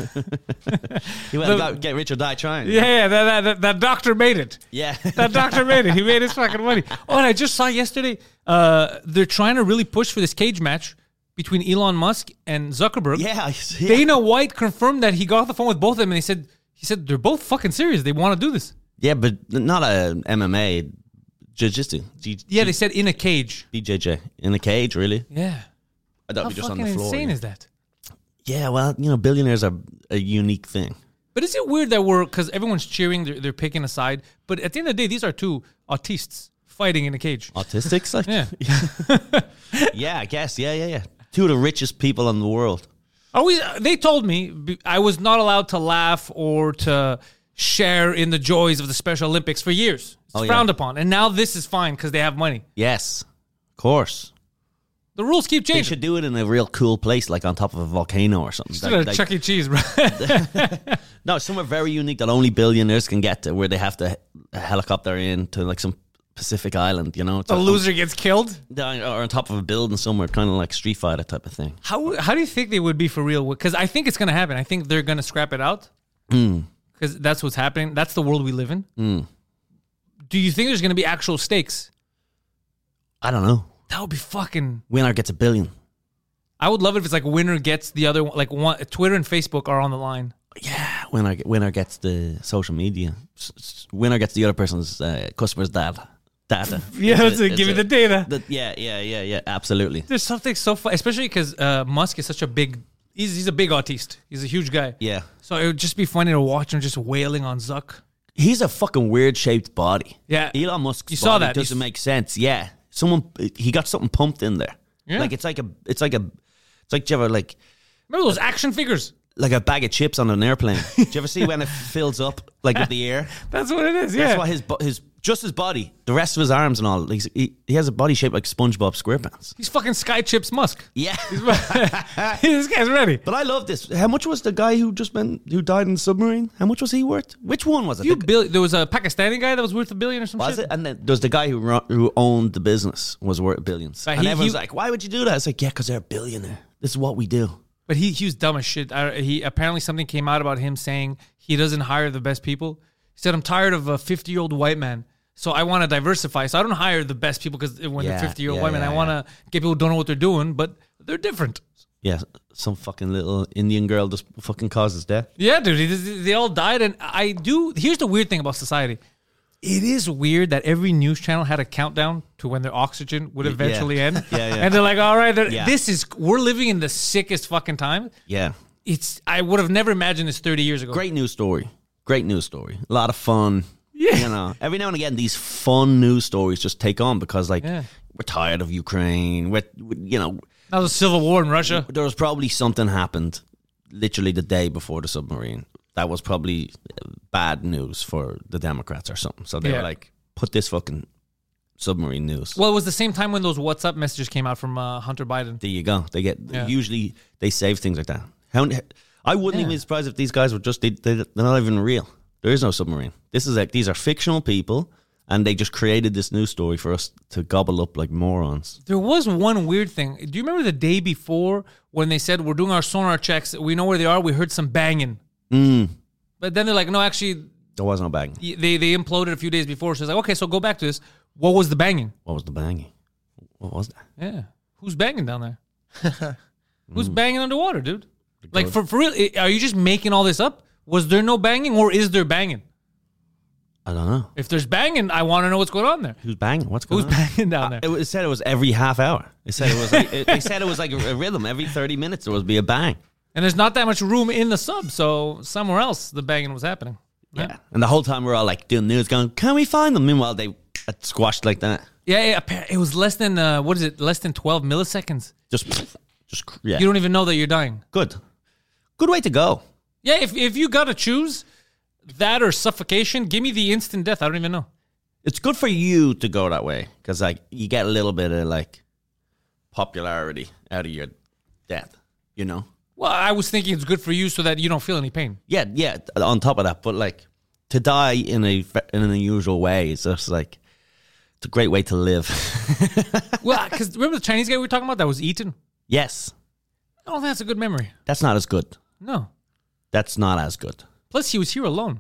he went get rich or die trying. Yeah, that doctor made it. Yeah, that doctor made it. He made his fucking money. Oh, and I just saw yesterday, they're trying to really push for this cage match between Elon Musk and Zuckerberg. Yeah. Dana White confirmed that he got off the phone with both of them, and he said they're both fucking serious. They want to do this. Yeah, but not a MMA. Jiu-jitsu. They said in a cage. BJJ. In a cage, really? Yeah. I thought we just on the floor. How fucking insane is that? Yeah, well, you know, billionaires are a unique thing. But is it weird that because everyone's cheering, they're picking a side, but at the end of the day, these are two autists fighting in a cage. Autistics? Like? Yeah. Yeah, I guess. Yeah. 2 of the richest people in the world. They told me I was not allowed to laugh or to share in the joys of the Special Olympics for years. It's frowned upon. And now this is fine because they have money. Yes, of course. The rules keep changing. They should do it in a real cool place, like on top of a volcano or something. Like Chuck E. Cheese, bro. No, somewhere very unique that only billionaires can get to, where they have to helicopter in to like some Pacific island, you know. The loser gets killed? Or on top of a building somewhere, kind of like Street Fighter type of thing. How do you think they would be for real? Because I think it's going to happen. I think they're going to scrap it out. Because that's what's happening. That's the world we live in. Do you think there's going to be actual stakes? I don't know. That would be fucking... Winner gets $1 billion. I would love it if it's like winner gets the other one. Like Twitter and Facebook are on the line. Yeah, winner gets the social media. Winner gets the other person's customer's data. Yeah, give me the data. Yeah, absolutely. There's something so fun, especially because Musk is such a big... He's a big autiste. He's a huge guy. Yeah. So it would just be funny to watch him just wailing on Zuck. He's a fucking weird shaped body. Yeah. Elon Musk's you saw body that. doesn't make sense. Yeah. He got something pumped in there. Yeah. Like it's like do you ever like remember those action figures? Like a bag of chips on an airplane. Do you ever see when it fills up like with the air? That's what it is. Yeah. That's what his body, the rest of his arms and all. He has a body shaped like SpongeBob SquarePants. He's fucking Sky Chips Musk. Yeah. This guy's ready. But I love this. How much was the guy who died in the submarine? How much was he worth? Which one was it? There was a Pakistani guy that was worth $1 billion or some shit. Was it? And then there was the guy who owned the business was worth billions. And everyone's like, why would you do that? It's like, yeah, because they're a billionaire. This is what we do. But he was dumb as shit. He apparently something came out about him saying he doesn't hire the best people. He said, I'm tired of a 50-year-old white man. So I want to diversify. So I don't hire the best people because when they're 50-year-old white men, I want to get people who don't know what they're doing, but they're different. Yeah, some fucking little Indian girl just fucking causes death. Yeah, dude, they all died. And here's the weird thing about society. It is weird that every news channel had a countdown to when their oxygen would eventually end. Yeah. And they're like, all right, we're living in the sickest fucking time. Yeah. I would have never imagined this 30 years ago. Great news story. A lot of fun. Yeah. You know, every now and again, these fun news stories just take on because, like, we're tired of Ukraine. Now was a civil war in Russia. There was probably something happened literally the day before the submarine. that was probably bad news for the Democrats or something. So they were like, put this fucking submarine news. Well, it was the same time when those WhatsApp messages came out from Hunter Biden. There you go. They get usually they save things like that. I wouldn't even be surprised if these guys were just they're not even real. There is no submarine. This is like these are fictional people, and they just created this news story for us to gobble up like morons. There was one weird thing. Do you remember the day before when they said we're doing our sonar checks? We know where they are. We heard some banging. But then they're like, no, actually, there was no banging. They imploded a few days before. So it's like, okay, so go back to this. What was the banging? What was the banging? What was that? Yeah, who's banging down there? Who's banging underwater, dude? Like for real? Are you just making all this up? Was there no banging, or is there banging? I don't know. If there's banging, I want to know what's going on there. Who's banging? What's going on? Who's banging down there? It said it was every half hour. They said it was like they said it was like a rhythm. Every 30 minutes there would be a bang. And there's not that much room in the sub, so somewhere else the banging was happening. Yeah. And the whole time we're all like doing news, going, "Can we find them?" Meanwhile, they squashed like that. Yeah. It was less than less than 12 milliseconds. Just You don't even know that you're dying. Good way to go. Yeah, if you gotta choose that or suffocation, give me the instant death. I don't even know. It's good for you to go that way because like you get a little bit of like popularity out of your death, you know. Well, I was thinking it's good for you so that you don't feel any pain. Yeah. On top of that, but like to die in an unusual way is just like it's a great way to live. Well, because remember the Chinese guy we were talking about that was eaten? Yes. I don't think that's a good memory. That's not as good. No. That's not as good. Plus, he was here alone.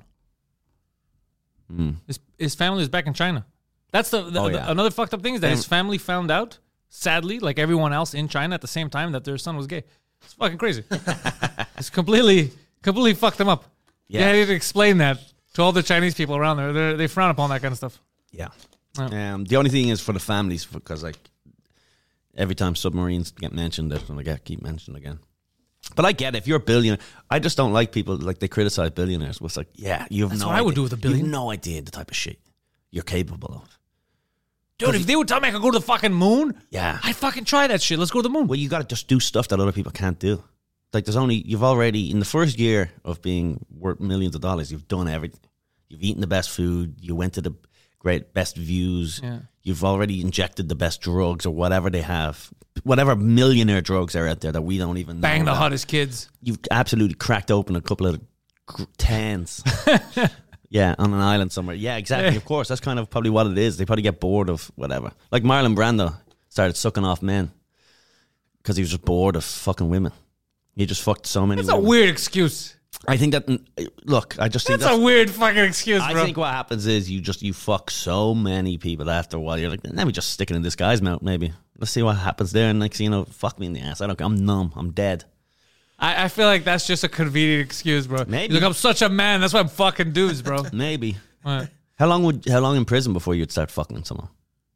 His family was back in China. That's another fucked up thing is that his family found out, sadly, like everyone else in China at the same time, that their son was gay. It's fucking crazy. It's completely fucked them up. Yeah, I need to explain that to all the Chinese people around there. They frown upon that kind of stuff. Yeah. The only thing is for the families, because like every time submarines get mentioned, they're going to keep mentioned again. But I get it. If you're a billionaire, I just don't like people like they criticize billionaires. It's like, yeah, you have That's no what idea. I would do with a billion. You have no idea the type of shit you're capable of. Dude, if they would tell me I could go to the fucking moon, I'd fucking try that shit. Let's go to the moon. Well, you got to just do stuff that other people can't do. Like you've already, in the first year of being worth millions of dollars, you've done everything. You've eaten the best food. You went to the best views. Yeah. You've already injected the best drugs or whatever they have. Whatever millionaire drugs are out there that we don't even know. Bang the hottest kids. You've absolutely cracked open a couple of tens. Yeah, on an island somewhere. Yeah, exactly. Of course, that's kind of probably what it is. They probably get bored of whatever. Like Marlon Brando started sucking off men because he was just bored of fucking women. He just fucked so many women. That's a weird excuse. I think that, look, I just think that's a weird fucking excuse, bro. I think what happens is you fuck so many people after a while. You're like, let me just stick it in this guy's mouth, maybe. Let's see what happens there. And next thing you know, fuck me in the ass. I'm numb. I'm dead. I feel like that's just a convenient excuse, bro. Maybe. Like, I'm such a man. That's why I'm fucking dudes, bro. Maybe. Right. How long in prison before you'd start fucking someone?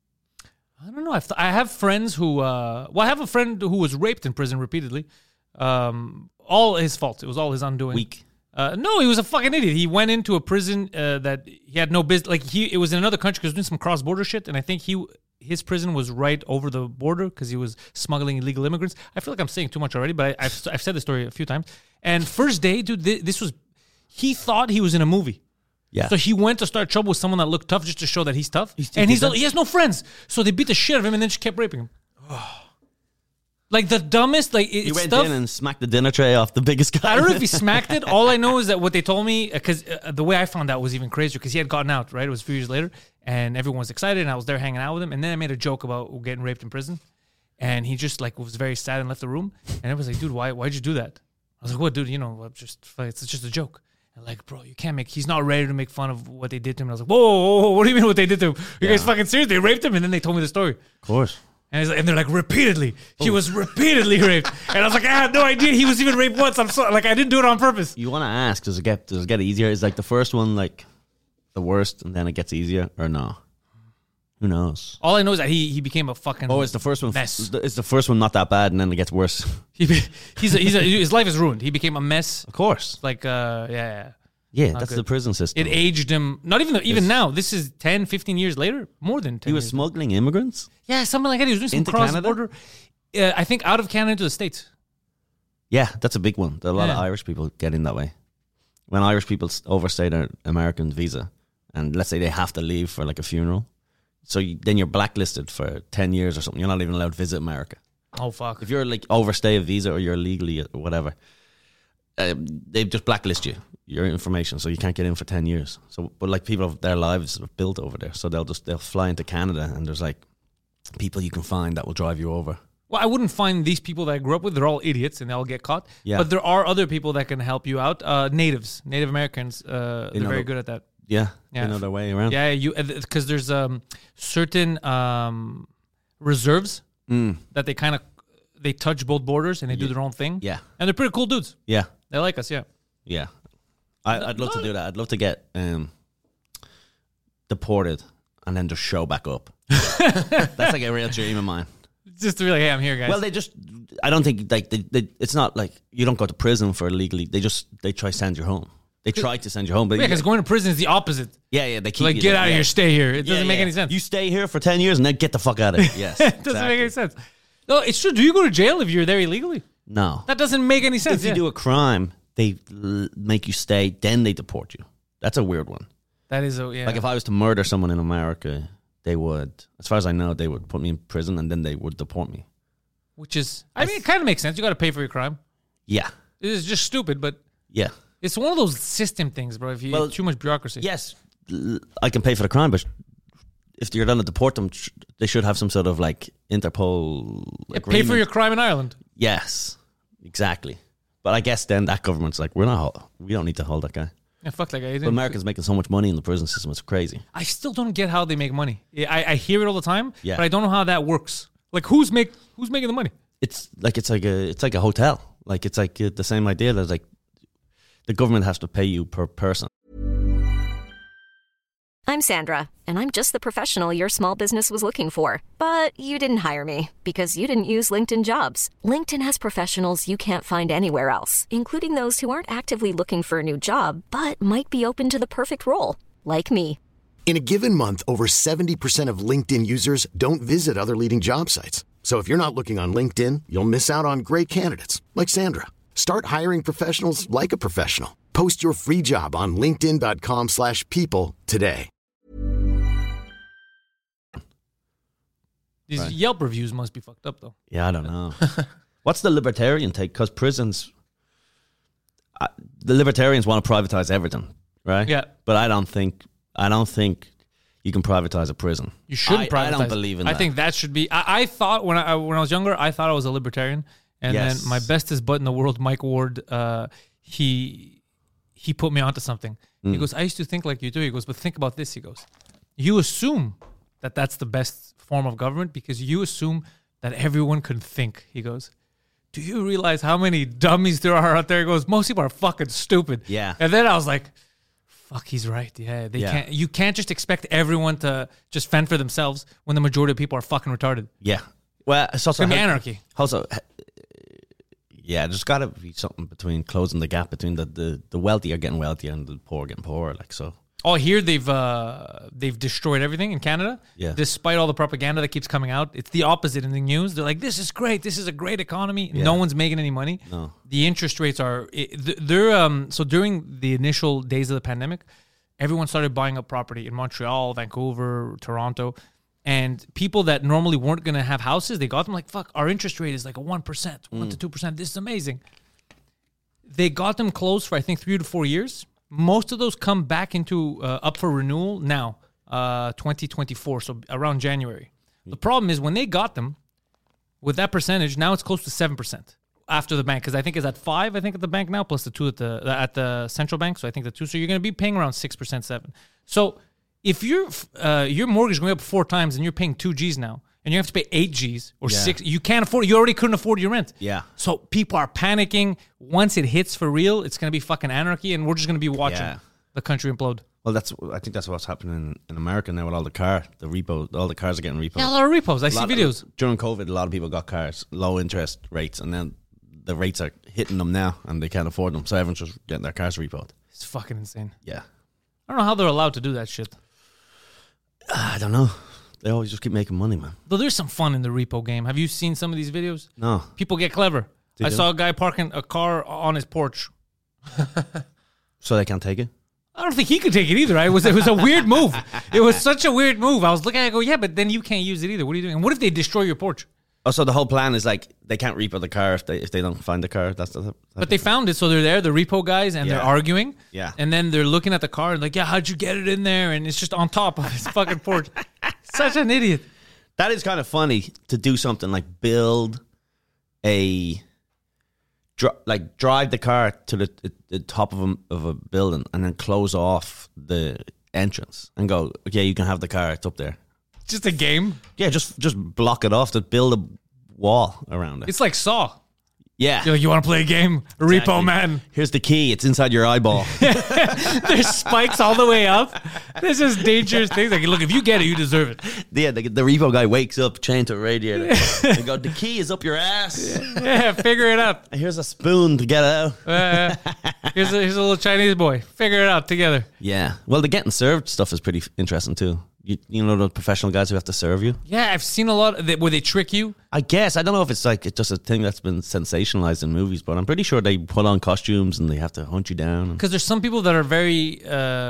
I don't know. I have friends who, I have a friend who was raped in prison repeatedly. All his fault. It was all his undoing. Weak. No, he was a fucking idiot. He went into a prison that he had no business. Like it was in another country because he was doing some cross-border shit, and I think his prison was right over the border because he was smuggling illegal immigrants. I feel like I'm saying too much already, but I've said this story a few times. And first day, dude, he thought he was in a movie. Yeah. So he went to start trouble with someone that looked tough just to show that he's tough. He has no friends. So they beat the shit out of him and then just kept raping him. Like the dumbest, like he went in and smacked the dinner tray off the biggest guy. I don't know if he smacked it. All I know is that what they told me, because the way I found out was even crazier, because he had gotten out, right? It was a few years later, and everyone was excited, and I was there hanging out with him, and then I made a joke about getting raped in prison, and he just like was very sad and left the room, and I was like, dude, why'd you do that? I was like, what, dude? It's just a joke. And like, bro, you can't he's not ready to make fun of what they did to him. And I was like, whoa, what do you mean what they did to him? You guys fucking serious? They raped him, and then they told me the story. Of course. And they're like, repeatedly. He was repeatedly raped. And I was like, I had no idea he was even raped once. I'm so, like, I didn't do it on purpose. You want to ask, does it get easier? Is like the first one like the worst and then it gets easier, or no? Who knows? All I know is that he became a fucking it's the first one mess. Is the first one not that bad and then it gets worse? His life is ruined. He became a mess. Of course. Like, yeah. Yeah, that's good. The prison system. It aged him. Not even now. This is 10, 15 years later. More than 10 He was smuggling immigrants? Yeah, something like that. He was doing some cross-border. I think out of Canada to the States. Yeah, that's a big one. A lot of Irish people get in that way. when Irish people overstay their American visa, and let's say they have to leave for like a funeral, so then you're blacklisted for 10 years or something. You're not even allowed to visit America. Oh, fuck. If you're like overstay a visa or you're illegally or whatever, they just blacklist you, your information, so you can't get in for 10 years. So, but like people have their lives have built over there, so they'll fly into Canada, and there's like people you can find that will drive you over. Well, I wouldn't find these people that I grew up with. They're all idiots and they all get caught. Yeah. But there are other people that can help you out. Native Americans, they're very good at that. Yeah, they know their way around. Yeah, because there's certain reserves that they touch both borders and they do their own thing. Yeah. And they're pretty cool dudes. Yeah. They like us, yeah. Yeah. I'd love to do that. I'd love to get deported and then just show back up. That's like a real dream of mine. Just to be like, hey, I'm here, guys. Well, I don't think like it's not like you don't go to prison for illegally. They try to send you home. They try to send you home, but because going to prison is the opposite. Yeah, they keep like you get there, out of here, stay here. It doesn't make any sense. You stay here for 10 years and then get the fuck out of here. Yes, it doesn't make any sense. No, it's true. Do you go to jail if you're there illegally? No, that doesn't make any sense. If you do a crime, they make you stay, then they deport you. That's a weird one. That is like if I was to murder someone in America, they would, as far as I know, they would put me in prison and then they would deport me. Which is, it kind of makes sense. You got to pay for your crime. Yeah. It is just stupid, but yeah, it's one of those system things, bro. If you too much bureaucracy. Yes, I can pay for the crime, but if you're going to deport them, they should have some sort of like Interpol agreement. Pay for your crime in Ireland. Yes, exactly. But I guess then that government's like, we don't need to hold that guy. Yeah, fuck that guy. But Americans making so much money in the prison system, it's crazy. I still don't get how they make money. I hear it all the time, but I don't know how that works. Like who's making the money? It's like a hotel. Like it's like the same idea that like the government has to pay you per person. I'm Sandra, and I'm just the professional your small business was looking for. But you didn't hire me because you didn't use LinkedIn Jobs. LinkedIn has professionals you can't find anywhere else, including those who aren't actively looking for a new job, but might be open to the perfect role, like me. In a given month, over 70% of LinkedIn users don't visit other leading job sites. So if you're not looking on LinkedIn, you'll miss out on great candidates like Sandra. Start hiring professionals like a professional. Post your free job on linkedin.com/people today. These Yelp reviews must be fucked up, though. Yeah, I don't know. What's the libertarian take? Because prisons, the libertarians want to privatize everything, right? Yeah. But I don't think you can privatize a prison. You shouldn't privatize. I don't believe in that. I think that should be. I thought when I was younger, I thought I was a libertarian, and then my bestest bud in the world, Mike Ward, he put me onto something. He goes, I used to think like you do. He goes, but think about this. He goes, you assume that that's the best form of government because you assume that everyone can think. He goes, do you realize how many dummies there are out there? He goes, most people are fucking stupid. Yeah. And then I was like, fuck, he's right. Yeah, can't. You can't just expect everyone to just fend for themselves when the majority of people are fucking retarded. Yeah. Well, it's also gonna be anarchy. Also, there's got to be something between closing the gap between the wealthy are getting wealthier and the poor are getting poorer. Like so. Oh, here they've destroyed everything in Canada. Yeah. Despite all the propaganda that keeps coming out, it's the opposite in the news. They're like, "This is great. This is a great economy." Yeah. No one's making any money. No. The interest rates are so during the initial days of the pandemic, everyone started buying up property in Montreal, Vancouver, Toronto, and people that normally weren't going to have houses, they got them like, "Fuck, our interest rate is like a 1%, 1 to 2%. This is amazing." They got them closed for I think 3 to 4 years. Most of those come back into up for renewal now, 2024, so around January. The problem is when they got them, with that percentage, now it's close to 7% after the bank, because I think it's at 5, I think, at the bank now, plus the 2 at the central bank, so I think the 2. So you're going to be paying around 6%, 7%. So if your mortgage is going up 4 times and you're paying 2 Gs now, and you have to pay 8 Gs or 6, you can't afford it. You already couldn't afford your rent. Yeah. So people are panicking. Once it hits for real, it's going to be fucking anarchy, and we're just going to be watching the country implode. Well, I think that's what's happening in America now with all the repo. All the cars are getting repoed. Yeah, a lot of repos. I see videos. During COVID, a lot of people got cars, low interest rates, and then the rates are hitting them now, and they can't afford them. So everyone's just getting their cars repoed. It's fucking insane. Yeah. I don't know how they're allowed to do that shit. I don't know. They always just keep making money, man. Though there's some fun in the repo game. Have you seen some of these videos? No. People get clever. I saw a guy parking a car on his porch. So they can't take it? I don't think he could take it either. It was a weird move. It was such a weird move. I was looking at it, I go, yeah, but then you can't use it either. What are you doing? And what if they destroy your Porsche? Oh, so the whole plan is like they can't repo the car if they don't find the car. But they found it, so they're there, the repo guys, and they're arguing. Yeah. And then they're looking at the car and like, yeah, how'd you get it in there? And it's just on top of his fucking Porsche. Such an idiot. That is kind of funny to do something like build drive the car to the top of a building and then close off the entrance and go, okay, you can have the car. It's up there. Just a game. Yeah, just block it off to build a wall around it. It's like Saw. Yeah. You're like, you want to play a game? Exactly. Repo Man. Here's the key. It's inside your eyeball. There's spikes all the way up. There's just dangerous things. Like, look, if you get it, you deserve it. Yeah, the repo guy wakes up, chained to a radiator, and go, the key is up your ass. Yeah, figure it out. Here's a spoon to get out. Here's a little Chinese boy. Figure it out together. Yeah. Well, the getting served stuff is pretty interesting too. You know the professional guys who have to serve you? Yeah, I've seen a lot where they trick you. I guess. I don't know if it's like it's just a thing that's been sensationalized in movies, but I'm pretty sure they put on costumes and they have to hunt you down. Because there's some people that are very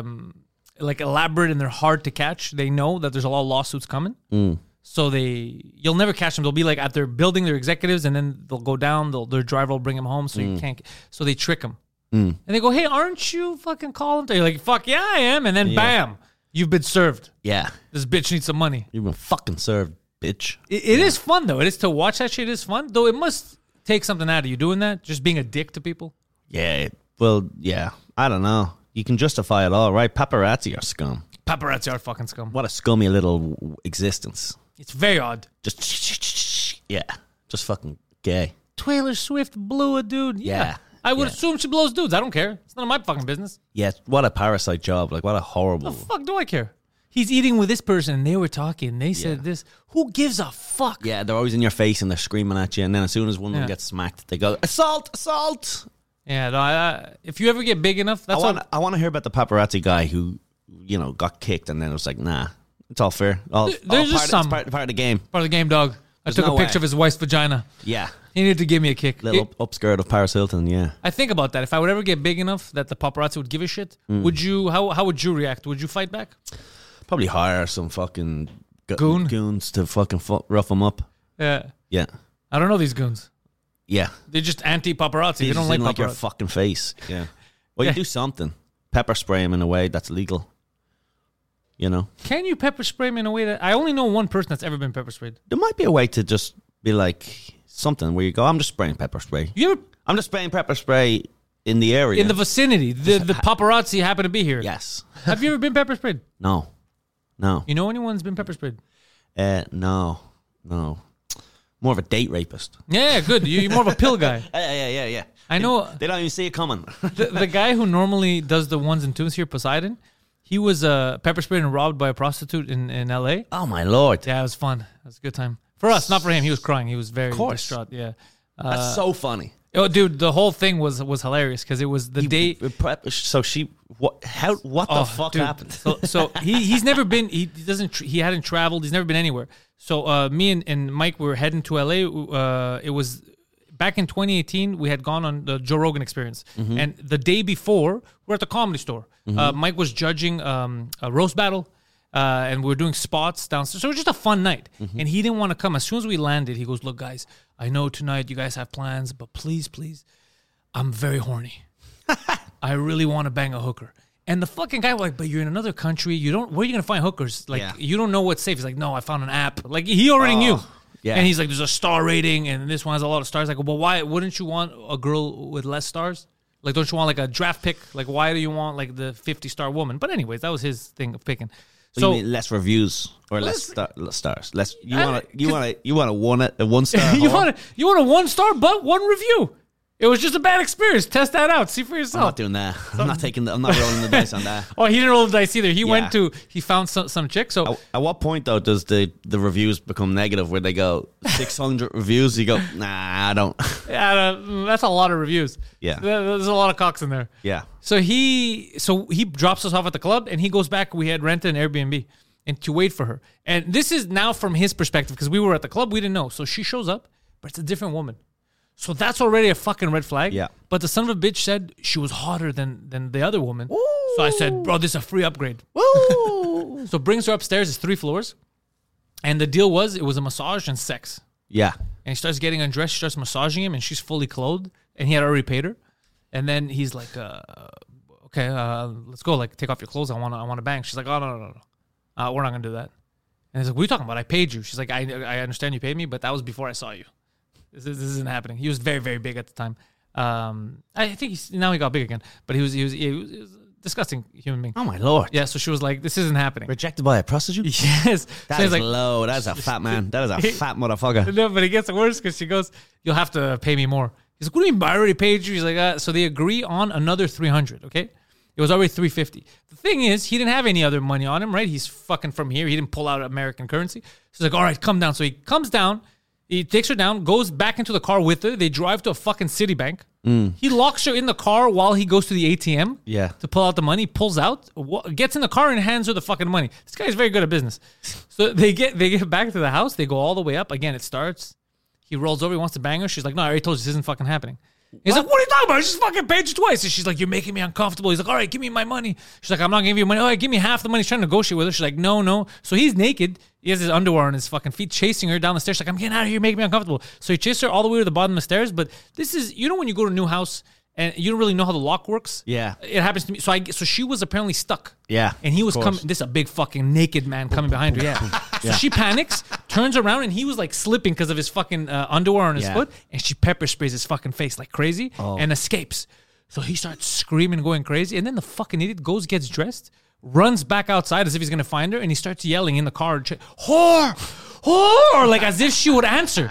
like elaborate and they're hard to catch. They know that there's a lot of lawsuits coming. So you'll never catch them. They'll be like at their building, their executives, and then they'll go down. Their driver will bring them home, so you can't. So they trick them. And they go, hey, aren't you fucking calling? They're like, fuck yeah, I am. And then bam. You've been served. Yeah. This bitch needs some money. You've been fucking served, bitch. It is fun, though. It is to watch that shit is fun. Though it must take something out of you doing that. Just being a dick to people. Yeah. Well, yeah. I don't know. You can justify it all, right? Paparazzi are scum. Paparazzi are fucking scum. What a scummy little existence. It's very odd. Just, yeah. Just fucking gay. Taylor Swift blew a dude. Yeah. I would assume she blows dudes. I don't care. It's none of my fucking business. Yeah, what a parasite job. Like, what a horrible... The fuck do I care? He's eating with this person, and they were talking. They said this. Who gives a fuck? Yeah, they're always in your face, and they're screaming at you, and then as soon as one of them gets smacked, they go, assault, assault! Yeah, no, if you ever get big enough, that's I want to hear about the paparazzi guy who, got kicked, and then it was like, nah, it's all fair. There's just some... Part of the game. Part of the game, dog. I took a picture of his wife's vagina. Yeah. He needed to give me a kick. Little upskirt of Paris Hilton, yeah. I think about that. If I would ever get big enough that the paparazzi would give a shit, would you? How would you react? Would you fight back? Probably hire some fucking goons to fucking rough them up. Yeah. Yeah. I don't know these goons. Yeah. They're just anti-paparazzi. They don't like your fucking face. Yeah. Well, you do something. Pepper spray them in a way that's legal. You know? Can you pepper spray them in a way that... I only know one person that's ever been pepper sprayed. There might be a way to just be like something where you go, I'm just spraying pepper spray. I'm just spraying pepper spray in the area. In the vicinity. The paparazzi happen to be here. Yes. Have you ever been pepper sprayed? No. You know anyone's been pepper sprayed? No. More of a date rapist. Yeah, good. You're more of a pill guy. Yeah. I know. They don't even see it coming. the guy who normally does the ones and twos here, Poseidon, he was pepper sprayed and robbed by a prostitute in L.A. Oh, my Lord. Yeah, it was fun. It was a good time. For us, not for him. He was crying. He was very distraught. Yeah. That's so funny. Oh, dude, the whole thing was hilarious because it was the day. So what the fuck happened? So he's never been. He hadn't traveled. He's never been anywhere. So me and Mike were heading to LA. It was back in 2018. We had gone on the Joe Rogan Experience, and the day before we're at the Comedy Store. Mike was judging a roast battle. And we were doing spots downstairs. So it was just a fun night. And he didn't want to come. As soon as we landed, he goes, look, guys, I know tonight you guys have plans, but please, I'm very horny. I really want to bang a hooker. And the fucking guy was like, but you're in another country. Where are you going to find hookers? Like, you don't know what's safe. He's like, no, I found an app. Like, he already knew. Yeah. And he's like, there's a star rating, and this one has a lot of stars. I go, well, why wouldn't you want a girl with less stars? Like, don't you want like a draft pick? Like, why do you want like the 50-star woman? But anyways, that was his thing of picking. So you mean less reviews or less stars? Less. You want a one star. You want a 1-star but 1 review. It was just a bad experience. Test that out. See for yourself. I'm not doing that. I'm not rolling the dice on that. Oh, he didn't roll the dice either. He found some chick. So at what point though does the reviews become negative where they go 600 reviews? You go, nah, I don't. Yeah, that's a lot of reviews. Yeah, there's a lot of cocks in there. Yeah. So he drops us off at the club and he goes back. We had rented an Airbnb and to wait for her. And this is now from his perspective because we were at the club. We didn't know. So she shows up, but it's a different woman. So that's already a fucking red flag. Yeah. But the son of a bitch said she was hotter than the other woman. Ooh. So I said, bro, this is a free upgrade. Woo. So brings her upstairs. It's 3 floors. And the deal was, it was a massage and sex. Yeah. And he starts getting undressed. She starts massaging him, and she's fully clothed. And he had already paid her. And then he's like, okay, let's go. Like, take off your clothes. I want to bang. She's like, oh, no. We're not going to do that. And he's like, what are you talking about? I paid you. She's like, I understand you paid me, but that was before I saw you. This isn't happening. He was very, very big at the time. I think now he got big again, but he was a disgusting human being. Oh my Lord. Yeah, so she was like, this isn't happening. Rejected by a prostitute? Yes. That so is like, low. That is a fat man. That is a fat motherfucker. No, but it gets worse because she goes, you'll have to pay me more. He's like, what do you mean? I already paid you. He's like, so they agree on another $300, okay? It was already $350. The thing is, he didn't have any other money on him, right? He's fucking from here. He didn't pull out American currency. So he's like, all right, come down. So he comes down. He takes her down, goes back into the car with her. They drive to a fucking Citibank. He locks her in the car while he goes to the ATM to pull out the money, pulls out, gets in the car and hands her the fucking money. This guy's very good at business. So they get back to the house. They go all the way up. Again, it starts. He rolls over. He wants to bang her. She's like, no, I already told you this isn't fucking happening. He's like, what are you talking about? I just fucking paid you twice. And she's like, you're making me uncomfortable. He's like, all right, give me my money. She's like, I'm not giving you money. All right, give me half the money. He's trying to negotiate with her. She's like, no. So he's naked. He has his underwear on his fucking feet, chasing her down the stairs. She's like, I'm getting out of here. You're making me uncomfortable. So he chases her all the way to the bottom of the stairs. But this is, when you go to a new house and you don't really know how the lock works. Yeah. It happens to me. So she was apparently stuck. Yeah. And he was coming. This is a big fucking naked man coming behind her. Yeah. So she panics, turns around, and he was like slipping because of his fucking underwear on his foot. And she pepper sprays his fucking face like crazy and escapes. So he starts screaming, going crazy. And then the fucking idiot gets dressed, runs back outside as if he's going to find her. And he starts yelling in the car, whore! Like as if she would answer.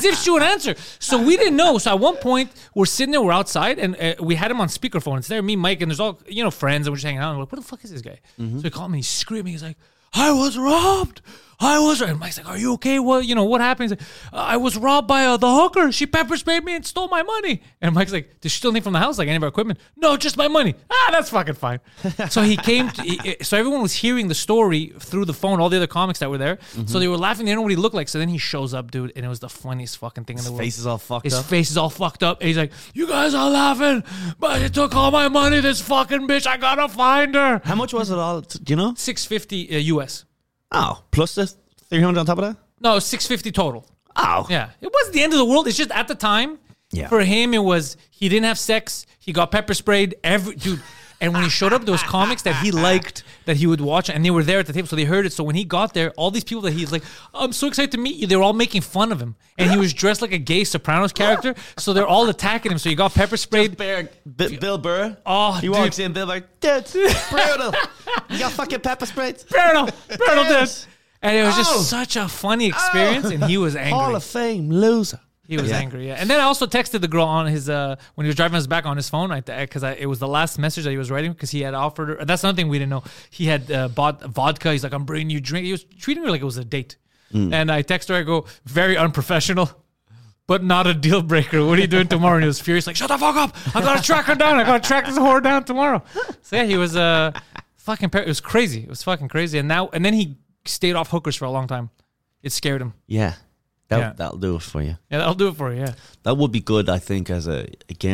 So we didn't know. So at one point, we're sitting there, we're outside, and we had him on speakerphone. It's there, me, Mike, and there's all, friends, and we're just hanging out. And we're like, what the fuck is this guy? So he called me, he's screaming. He's like, I was robbed. And Mike's like, are you okay? Well, what happened? He's like, I was robbed by the hooker. She pepper sprayed me and stole my money. And Mike's like, did she steal anything from the house? Like any of our equipment? No, just my money. That's fucking fine. So he came, so everyone was hearing the story through the phone, all the other comics that were there. So they were laughing. They didn't know what he looked like. So then he shows up, dude, and it was the funniest fucking thing in the world. His face is all fucked up. His face is all fucked up. And he's like, you guys are laughing, but it took all my money, this fucking bitch. I gotta find her. How much was it all? Do you know? $650 US. Oh, plus the 300 on top of that? No, $650 total. Oh. Yeah. It wasn't the end of the world. It's just at the time, for him, it was, he didn't have sex. He got pepper sprayed. Dude. And when he showed up, there was comics that he liked that he would watch, and they were there at the table, so they heard it. So when he got there, all these people that he's like, I'm so excited to meet you, they were all making fun of him. And he was dressed like a gay Sopranos character, so they're all attacking him. So he got pepper sprayed. Bill Burr. Oh, he walks in, Bill like, dude, brutal. You got fucking pepper sprayed. Brutal, dude. And it was just such a funny experience, and he was angry. Hall of Fame loser. He was angry, yeah. And then I also texted the girl on his, when he was driving us back on his phone, because it was the last message that he was writing, because he had offered her, that's another thing we didn't know. He had bought vodka. He's like, I'm bringing you drink. He was treating her like it was a date. And I text her, I go, very unprofessional, but not a deal breaker. What are you doing tomorrow? And he was furious, like, shut the fuck up. I got to track her down. I got to track this whore down tomorrow. So yeah, he was fucking, it was crazy. It was fucking crazy. And then he stayed off hookers for a long time. It scared him. Yeah. That'll do it for you. Yeah, that'll do it for you, yeah. That would be good, I think, as a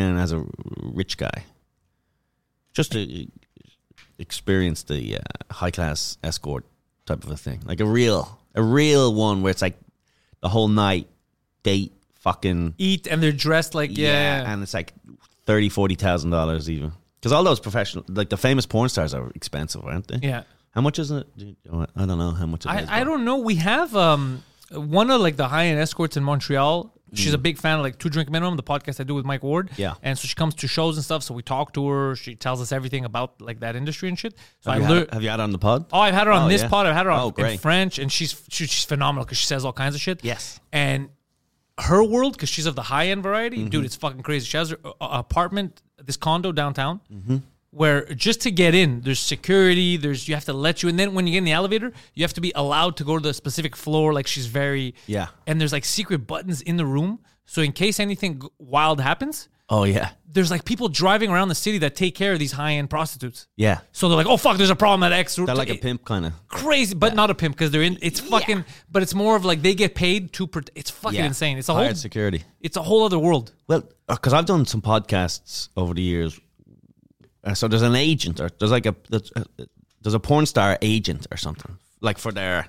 rich guy. Just to experience the high-class escort type of a thing. Like a real one where it's like the whole night, date, fucking... Eat, and they're dressed like, yeah. And it's like $30,000, $40,000 even. Because all those professional, like the famous porn stars are expensive, aren't they? Yeah. How much is it? I don't know how much it is. I don't know. We have... one of like the high-end escorts in Montreal. She's a big fan of like 2 Drink Minimum, the podcast I do with Mike Ward. Yeah. And so she comes to shows and stuff. So we talk to her. She tells us everything about like that industry and shit. So have you had her on the pod? Oh, I've had her on this pod. I've had her on great. in French, and she's phenomenal because she says all kinds of shit. Yes. And her world, because she's of the high-end variety, dude, it's fucking crazy. She has her apartment, this condo downtown. Where just to get in, there's security, you have to let you, and then when you get in the elevator, you have to be allowed to go to the specific floor. Like she's very, yeah. And there's like secret buttons in the room, so in case anything wild happens, Oh, yeah. There's like people driving around the city that take care of these high-end prostitutes. Yeah. So they're like, oh, fuck, there's a problem at X. They're like a pimp kind of. Crazy, but not a pimp because they're in. It's fucking, but it's more of like they get paid to. It's fucking insane. It's a hired whole security. It's a whole other world. Well, because I've done some podcasts over the years. So there's an agent, or there's like there's a porn star agent or something, like for their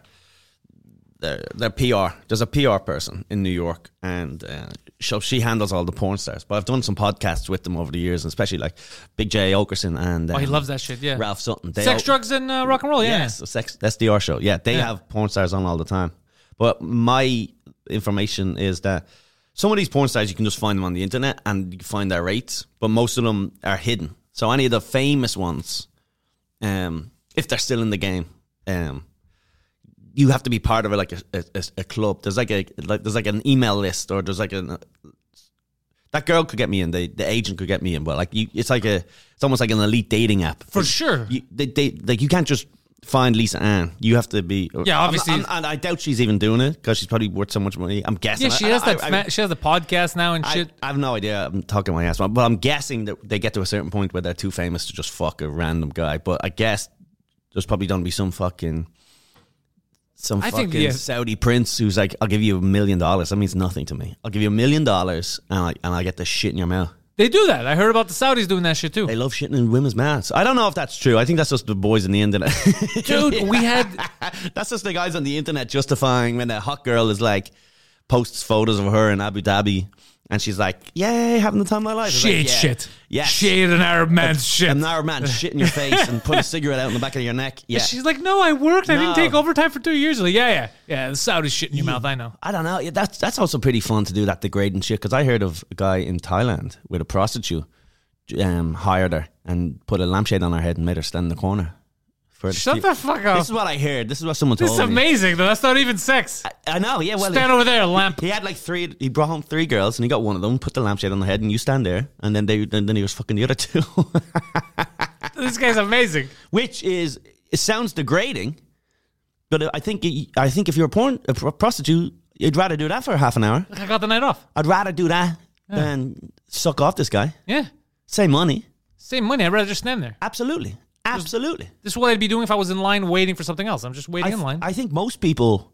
PR. There's a PR person in New York, and so she handles all the porn stars. But I've done some podcasts with them over the years, and especially like Big J Okerson and he loves that shit. Yeah, Ralph Sutton. Sex, drugs, and rock and roll. Yeah, yes, Sex SDR show. Yeah, they have porn stars on all the time. But my information is that some of these porn stars, you can just find them on the internet and you can find their rates, but most of them are hidden. So any of the famous ones, if they're still in the game, you have to be part of it, like a club. There's like an email list, or there's like that girl could get me in, the agent could get me in, but like it's almost like an elite dating app for sure. You can't just find Lisa Ann. You have to be. Yeah, obviously. And I doubt she's even doing it because she's probably worth so much money. I'm guessing. Yeah, she has she has the podcast now and shit. I have no idea. I'm talking my ass off, but I'm guessing that they get to a certain point where they're too famous to just fuck a random guy. But I guess there's probably going to be some fucking Saudi prince who's like, I'll give you $1 million. That means nothing to me. I'll give you $1 million and I get the shit in your mouth. They do that. I heard about the Saudis doing that shit too. They love shitting in women's mouths. I don't know if that's true. I think that's just the boys on the internet. Dude, we had... That's just the guys on the internet justifying when a hot girl is like, posts photos of her in Abu Dhabi and she's like, yay, having the time of my life. She ate shit. Yeah. She ate an Arab man's shit. An Arab man shit in your face and put a cigarette out in the back of your neck. Yeah. She's like, no, I worked. I didn't take overtime for 2 years. Like, yeah, the Saudis shit in your mouth. I know. I don't know. Yeah, that's also pretty fun to do that degrading shit, because I heard of a guy in Thailand with a prostitute hired her and put a lampshade on her head and made her stand in the corner. Shut the fuck up. This is what I heard. This is what someone told me. This is amazing, though. That's not even sex. I know, yeah. Well, stand over there, lamp. He had like he brought home 3 girls and he got one of them, put the lampshade on the head, and you stand there, and then he was fucking the other 2. This guy's amazing. Which is, it sounds degrading, but I think if you're a prostitute, you'd rather do that for half an hour. I got the night off. I'd rather do that than suck off this guy. Yeah. Same money. I'd rather just stand there. Absolutely. Absolutely. This is what I'd be doing if I was in line waiting for something else. I'm just waiting in line. I think most people,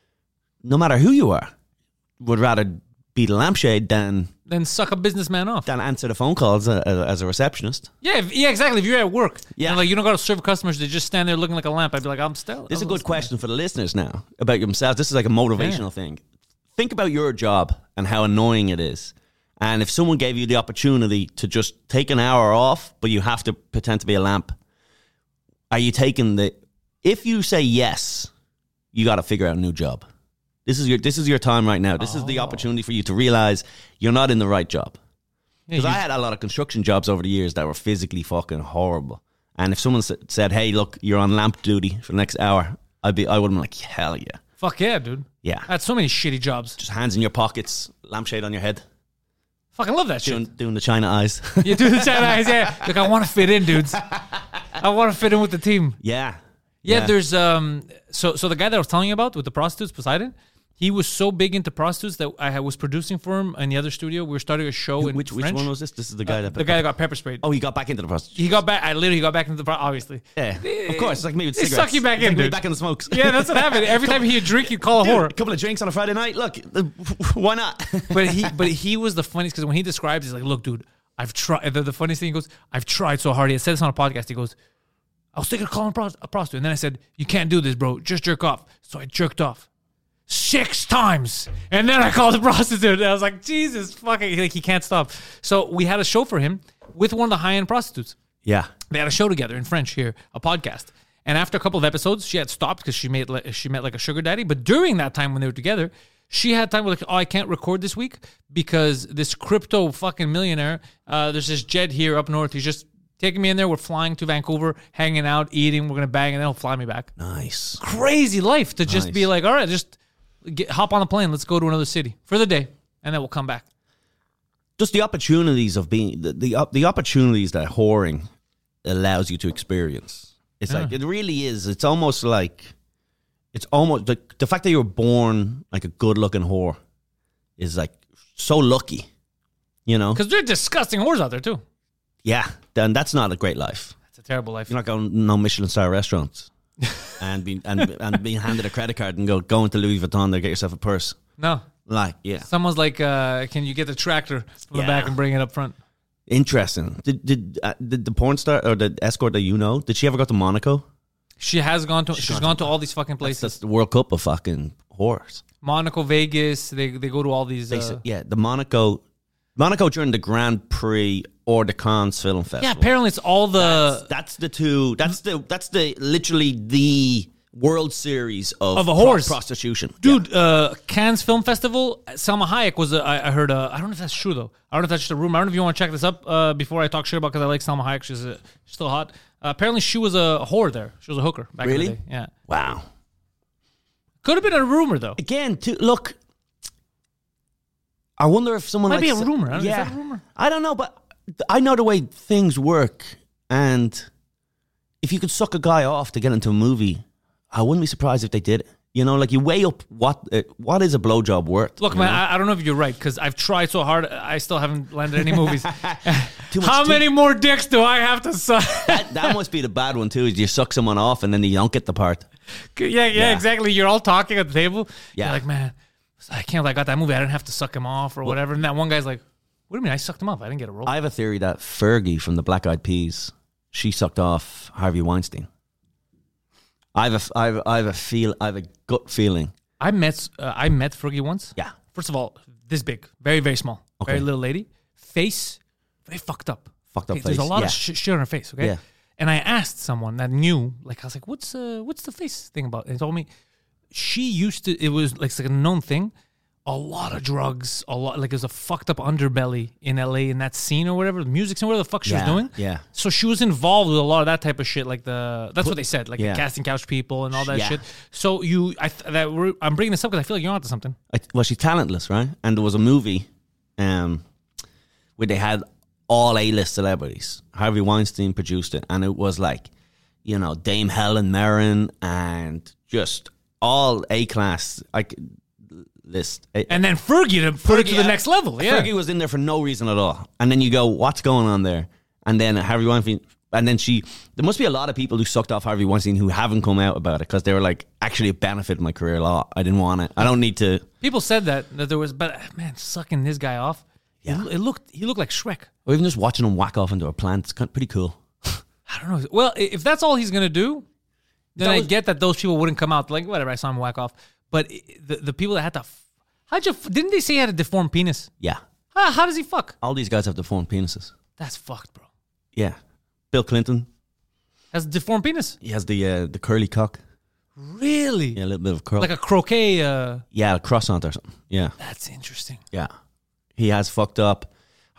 no matter who you are, would rather be the lampshade than suck a businessman off. Than answer the phone calls as a receptionist. Yeah, exactly. If you're at work, and like you don't got to serve customers, they just stand there looking like a lamp. I'd be like, I'm still. This is a good question for the listeners now about themselves. This is like a motivational thing. Think about your job and how annoying it is. And if someone gave you the opportunity to just take an hour off, but you have to pretend to be a lamp, are you taking if you say yes, you got to figure out a new job. This is your time right now. This is the opportunity for you to realize you're not in the right job. Because I had a lot of construction jobs over the years that were physically fucking horrible. And if someone said, hey, look, you're on lamp duty for the next hour, I would have been like, hell yeah. Fuck yeah, dude. Yeah. I had so many shitty jobs. Just hands in your pockets, lampshade on your head. Fucking love that shit. Doing the China eyes. You do the China eyes, yeah. Look, I want to fit in, dudes. I want to fit in with the team. Yeah. There's so the guy that I was telling you about with the prostitutes, Poseidon, he was so big into prostitutes that I was producing for him in the other studio. We were starting a show in Which one was this? This is the guy that got pepper sprayed. Oh, he got back into the prostitutes. He got back into the obviously. Yeah, of course. It's like me with cigarettes. They suck you back in, dude. Back in the smokes. Yeah, that's what happened. Every time he'd drink, you'd call a whore. A couple of drinks on a Friday night. Look, why not? But he was the funniest, because when he describes, he's like, look, dude, I've tried. The funniest thing, he goes, I've tried so hard. He said this on a podcast. He goes, I was thinking of calling a prostitute. And then I said, you can't do this, bro. Just jerk off. So I jerked off 6 times. And then I called a prostitute. And I was like, Jesus fucking, like, he can't stop. So we had a show for him with one of the high-end prostitutes. Yeah. They had a show together in French here, a podcast. And after a couple of episodes, she had stopped because she met like a sugar daddy. But during that time when they were together, she had time with like, I can't record this week because this crypto fucking millionaire, there's this jet here up north. He's just taking me in there. We're flying to Vancouver, hanging out, eating. We're going to bang, and then he'll fly me back. Nice. Crazy life to just be like, all right, just hop on a plane. Let's go to another city for the day, and then we'll come back. Just the opportunities of being, the opportunities that whoring allows you to experience. It's like, it really is. It's almost like the fact that you were born like a good looking whore is like so lucky. You know? Because they're disgusting whores out there, too. Yeah. Then that's not a great life. It's a terrible life. You're not going to no Michelin star restaurants and being handed a credit card and go into Louis Vuitton there, get yourself a purse. No. Like, yeah. Someone's like, can you get the tractor from the back and bring it up front? Interesting. Did the porn star or the escort that you know, did she ever go to Monaco? She's gone to all these fucking places. That's the World Cup of fucking whores. Monaco, Vegas, they go to all these. The Monaco during the Grand Prix or the Cannes Film Festival. Yeah, apparently it's all the. That's the literally the World Series of a horse prostitution, dude. Cannes Film Festival. Salma Hayek was. I heard. I don't know if that's true though. I don't know if that's just a rumor. I don't know if you want to check this up before I talk shit about, because I like Salma Hayek. She's still hot. Apparently, she was a whore there. She was a hooker back in the day. Yeah. Wow. Could have been a rumor though. Again, look. I wonder if someone might be a rumor. Is that a rumor? I don't know, but I know the way things work, and if you could suck a guy off to get into a movie, I wouldn't be surprised if they did it. You know, like you weigh up what is a blowjob worth. Look, man, I don't know if you're right, because I've tried so hard. I still haven't landed any movies. How many more dicks do I have to suck? that must be the bad one too. Is you suck someone off and then you don't get the part. Yeah, exactly. You're all talking at the table. Yeah, you're like, man, I can't. I got that movie. I didn't have to suck him off or whatever. And that one guy's like, what do you mean? I sucked him off. I didn't get a role. I have a theory that Fergie from the Black Eyed Peas, she sucked off Harvey Weinstein. I have a gut feeling. I met Fergie once. Yeah. First of all, this big, very, very small, very little lady. Face, very fucked up. Face. There's a lot of shit on her face. Okay. Yeah. And I asked someone that knew, like, I was like, what's the face thing about? And he told me she used to. It was like a known thing. A lot of drugs, like there's a fucked up underbelly in LA in that scene or whatever, the music scene, whatever the fuck she was doing. Yeah. So she was involved with a lot of that type of shit, like that's what they said, like the casting couch people and all that shit. So I'm bringing this up because I feel like you're onto something. Well, she's talentless, right? And there was a movie, where they had all A-list celebrities. Harvey Weinstein produced it, and it was like, you know, Dame Helen Mirren and just all A-class, like. List. And then Fergie to put it to the next level. Yeah. Fergie was in there for no reason at all. And then you go, what's going on there? And then Harvey Weinstein, and then there must be a lot of people who sucked off Harvey Weinstein who haven't come out about it because they were like, actually it benefited my career a lot. I didn't want it. I don't need to. People said that there was, but man, sucking this guy off, he looked like Shrek. Or even just watching him whack off into a plant, it's pretty cool. I don't know. Well, if that's all he's going to do, then I get that those people wouldn't come out like, whatever, I saw him whack off. But the people that had to, didn't they say he had a deformed penis? Yeah. How does he fuck? All these guys have deformed penises. That's fucked, bro. Yeah. Bill Clinton has a deformed penis. He has the curly cock. Really? Yeah, a little bit of curl. Like a croquet. Yeah, a croissant or something. Yeah. That's interesting. Yeah. He has fucked up.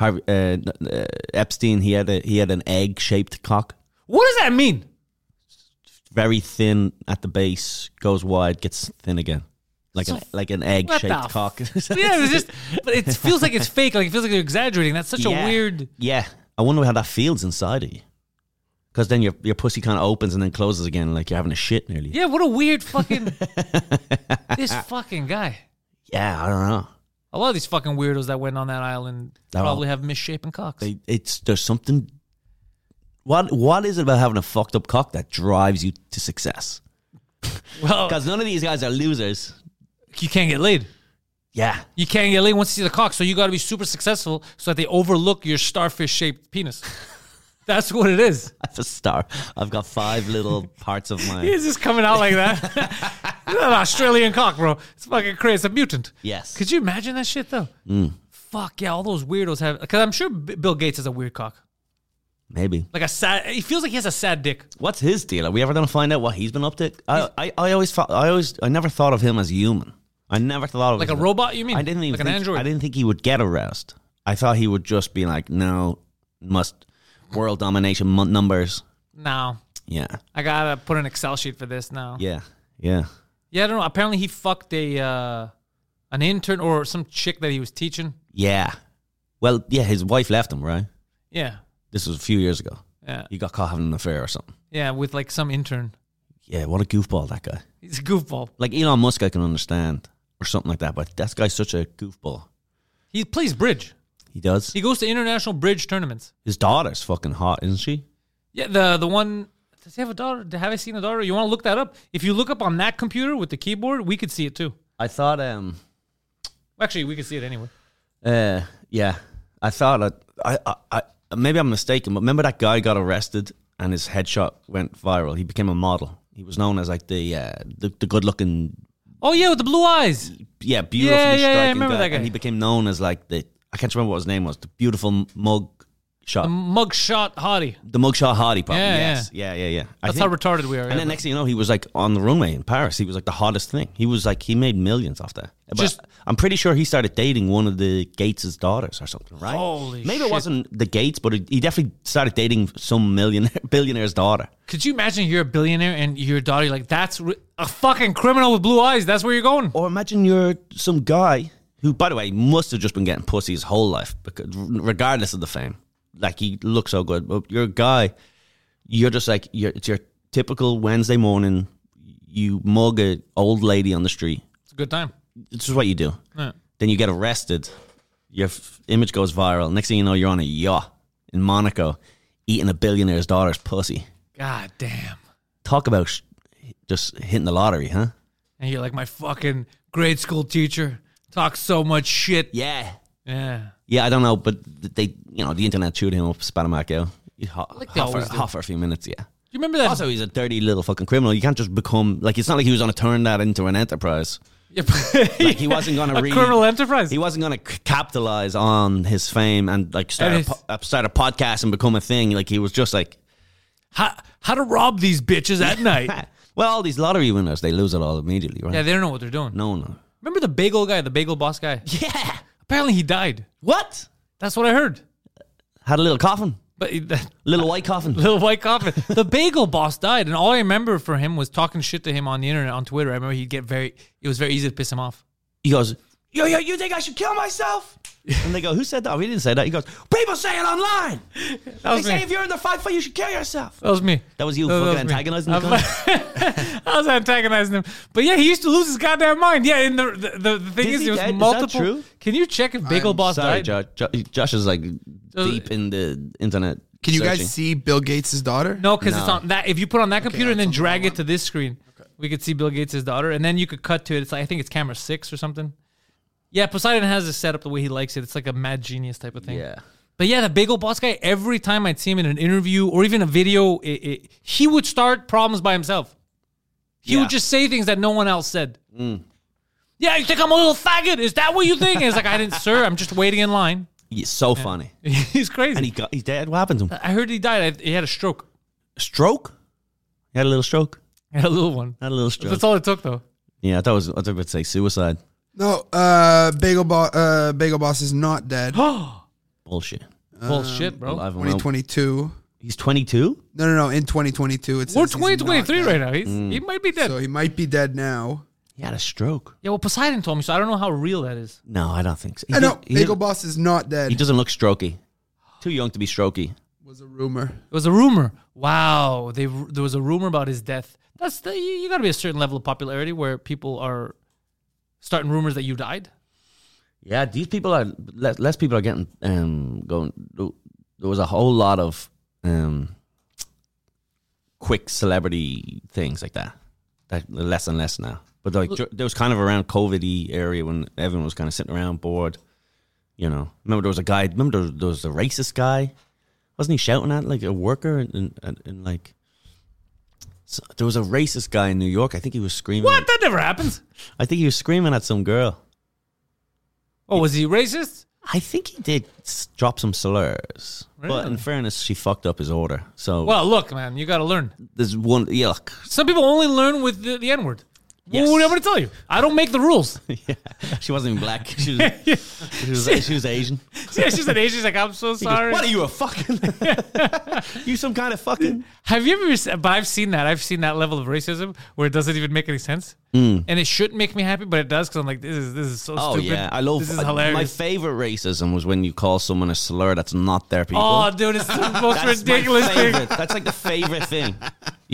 Epstein, he had an egg-shaped cock. What does that mean? Very thin at the base, goes wide, gets thin again, like an egg-shaped cock. But it feels like it's fake. Like it feels like you're exaggerating. That's such a weird. Yeah, I wonder how that feels inside of you, because then your pussy kind of opens and then closes again, like you're having a shit nearly. Yeah, what a weird fucking this fucking guy. Yeah, I don't know. A lot of these fucking weirdos that went on that island probably have misshapen cocks. There's something. What is it about having a fucked up cock that drives you to success? Well, because none of these guys are losers. You can't get laid. Yeah. You can't get laid once you see the cock, so you got to be super successful so that they overlook your starfish-shaped penis. That's what it is. That's a star. I've got 5 little parts of my... He's just coming out like that. An Australian cock, bro. It's fucking crazy. It's a mutant. Yes. Could you imagine that shit, though? Fuck, yeah, all those weirdos have... Because I'm sure Bill Gates has a weird cock. Maybe. Like a sad... He feels like he has a sad dick. What's his deal? Are we ever going to find out what he's been up to? I never thought of him as human. I never thought of like him a robot, you mean? I didn't even like an android? I didn't think he would get aroused. I thought he would just be like, no, must... World domination numbers. No. Yeah. I gotta put an Excel sheet for this now. Yeah. Yeah. Yeah, I don't know. Apparently he fucked an intern or some chick that he was teaching. Yeah. Well, yeah, his wife left him, right? Yeah. This was a few years ago. Yeah. He got caught having an affair or something. Yeah, with like some intern. Yeah, what a goofball, that guy. He's a goofball. Like Elon Musk I can understand or something like that, but that guy's such a goofball. He plays bridge. He does. He goes to international bridge tournaments. His daughter's fucking hot, isn't she? Yeah, the one. Does he have a daughter? Have I seen a daughter? You want to look that up? If you look up on that computer with the keyboard, we could see it too. I thought. Actually, we could see it anyway. Yeah. I thought. I maybe I'm mistaken, but remember that guy got arrested and his headshot went viral. He became a model. He was known as like the good-looking. Oh yeah, with the blue eyes. Yeah, beautifully striking I remember that guy. And he became known as like I can't remember what his name was. The beautiful mug shot. The mugshot hottie. The mugshot hottie, probably. Yeah, yes. Yeah. That's how retarded we are. And then next thing you know, he was like on the runway in Paris. He was like the hottest thing. He was like, he made millions off that. But I'm pretty sure he started dating one of the Gates' daughters or something, right? Holy Maybe shit. it wasn't the Gates, but he definitely started dating some billionaire's daughter. Could you imagine you're a billionaire and your daughter, like, that's a fucking criminal with blue eyes. That's where you're going. Or imagine you're some guy who, by the way, must have just been getting pussy his whole life, because regardless of the fame. Like, he looks so good. But you're a guy, you're just like, it's your typical Wednesday morning, you mug an old lady on the street. It's a good time. It's just what you do. Yeah. Then you get arrested. Your image goes viral. Next thing you know, you're on a yacht in Monaco eating a billionaire's daughter's pussy. God damn. Talk about just hitting the lottery, huh? And you're like, my fucking grade school teacher talks so much shit. Yeah. Yeah. Yeah, I don't know, but the internet chewed him up, spat him back out. Like they always do. Hot for a few minutes, yeah. Do you remember that? Also, he's a dirty little fucking criminal. You can't just become, like, it's not like he was going to turn that into an enterprise. Like, he wasn't going to criminal enterprise. He wasn't going to capitalize on his fame and like start a podcast and become a thing. Like, he was just like, how to rob these bitches at night. Well, all these lottery winners, they lose it all immediately, right? Yeah, they don't know what they're doing. No. Remember the bagel guy, the bagel boss guy? Yeah. Apparently he died. What? That's what I heard. Had a little coffin. But Little white coffin. Little white coffin. The bagel boss died, and all I remember for him was talking shit to him on the internet, on Twitter. I remember it was very easy to piss him off. He goes, yo, you think I should kill myself? And they go, who said that? We didn't say that. He goes, people say it online. They say if you're in the fight, you should kill yourself. That was me. That was you fucking antagonizing the guy? I was antagonizing him. But yeah, he used to lose his goddamn mind. Yeah, and the thing is, there was multiple. Is that true? Can you check if Bagel Boss died? Josh is like deep in the internet. Can you guys see Bill Gates' daughter? No, because it's on that. If you put on that computer and then drag it to this screen, we could see Bill Gates' daughter, and then you could cut to it. It's like, I think it's camera 6 or something. Yeah, Poseidon has it set up the way he likes it. It's like a mad genius type of thing. Yeah. But yeah, the Bagel Boss guy, every time I'd see him in an interview or even a video, he would start problems by himself. He would just say things that no one else said. Yeah, you think I'm a little faggot? Is that what you think? And it's like, I didn't, sir. I'm just waiting in line. He's so funny. He's crazy. And he's dead. What happened to him? I heard he died. He had a stroke. A stroke? He had a little stroke? He had a little one. Had a little stroke. That's all it took, though. Yeah, I thought it would say suicide. No, Bagel Boss is not dead. Bullshit. Bullshit, bro. 2022. He's 22? No. In 2022, we're 2023 right now. He might be dead. So he might be dead now. He had a stroke. Yeah, well, Poseidon told me, so I don't know how real that is. No, I don't think so. Bagel Boss is not dead. He doesn't look strokey. Too young to be strokey. Was a rumor. It was a rumor. Wow, there was a rumor about his death. You got to be a certain level of popularity where people are starting rumors that you died. Yeah, these people are less people are getting going. There was a whole lot of quick celebrity things like that. Less and less now. But like there was kind of around COVID-y area when everyone was kind of sitting around bored. You know, remember there was a guy. Remember there was a racist guy. Wasn't he shouting at like a worker and like? So there was a racist guy in New York. I think he was screaming. What? That never happens. I think he was screaming at some girl. Oh, was he racist? I think he did drop some slurs. Really? But in fairness, she fucked up his order. So well, look, man, you got to learn. There's one. Yuck. Some people only learn with the N-word. Yes. What am I going to tell you? I don't make the rules. Yeah. She wasn't even black. She was Asian. Yeah, she's an Asian. She's like, I'm so sorry. What are you, a fucking? You some kind of fucking? Have you ever? But I've seen that. I've seen that level of racism where it doesn't even make any sense, and it shouldn't make me happy, but it does because I'm like, this is so stupid. Yeah, I love. This is hilarious. My favorite racism was when you call someone a slur that's not their people. Oh, dude, it's the most ridiculous thing. That's like the favorite thing. Yeah.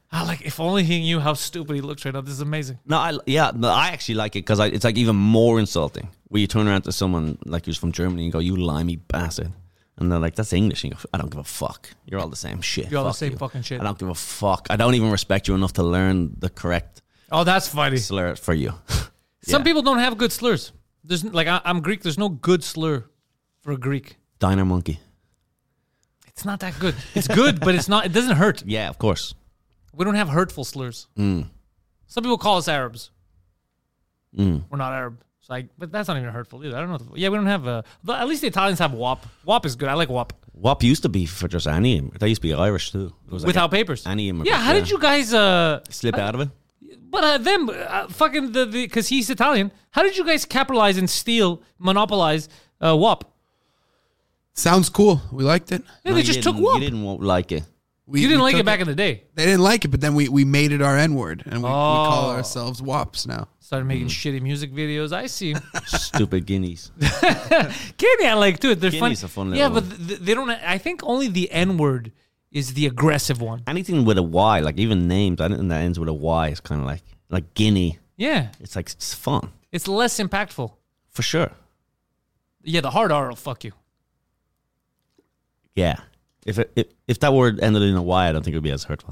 Like, if only he knew how stupid he looks right now. This is amazing. No, I actually like it because it's like even more insulting where you turn around to someone like who's from Germany and go, "You limey bastard," and they're like, "That's English." And you go, "I don't give a fuck. You're all the same shit. You're all the Fuck same you. fucking shit. I don't give a fuck. I don't even respect you enough to learn the correct Oh, that's funny. slur for you." Some people don't have good slurs. There's like I'm Greek. There's no good slur for a Greek. Diner monkey. It's not that good. It's good, but it's not. It doesn't hurt. Yeah, of course. We don't have hurtful slurs. Some people call us Arabs. We're not Arab. So but that's not even hurtful either. I don't know. Yeah, we don't have at least the Italians have WAP. WAP is good. I like WAP. WAP used to be for just any. They used to be Irish too. It was like Without papers. Any immigrant. Yeah, how did you guys slip out of it? But them fucking because he's Italian. How did you guys capitalize and monopolize WAP? Sounds cool. We liked it. Yeah, they just took WAP. You didn't like it. We, You didn't we like took it back in the day. They didn't like it, but then we made it our N-word, and we call ourselves WAPs now. Started making shitty music videos. I see. Stupid guineas. Guinea, I like too. They're Guinea's fun. a fun Yeah, little but they don't. I think only the N-word is the aggressive one. Anything with a Y, like even names, anything that ends with a Y is kind of like Guinea. Yeah, It's like it's fun it's less impactful. for sure. Yeah, the hard R will fuck you. Yeah. If that word ended in a Y, I don't think it would be as hurtful.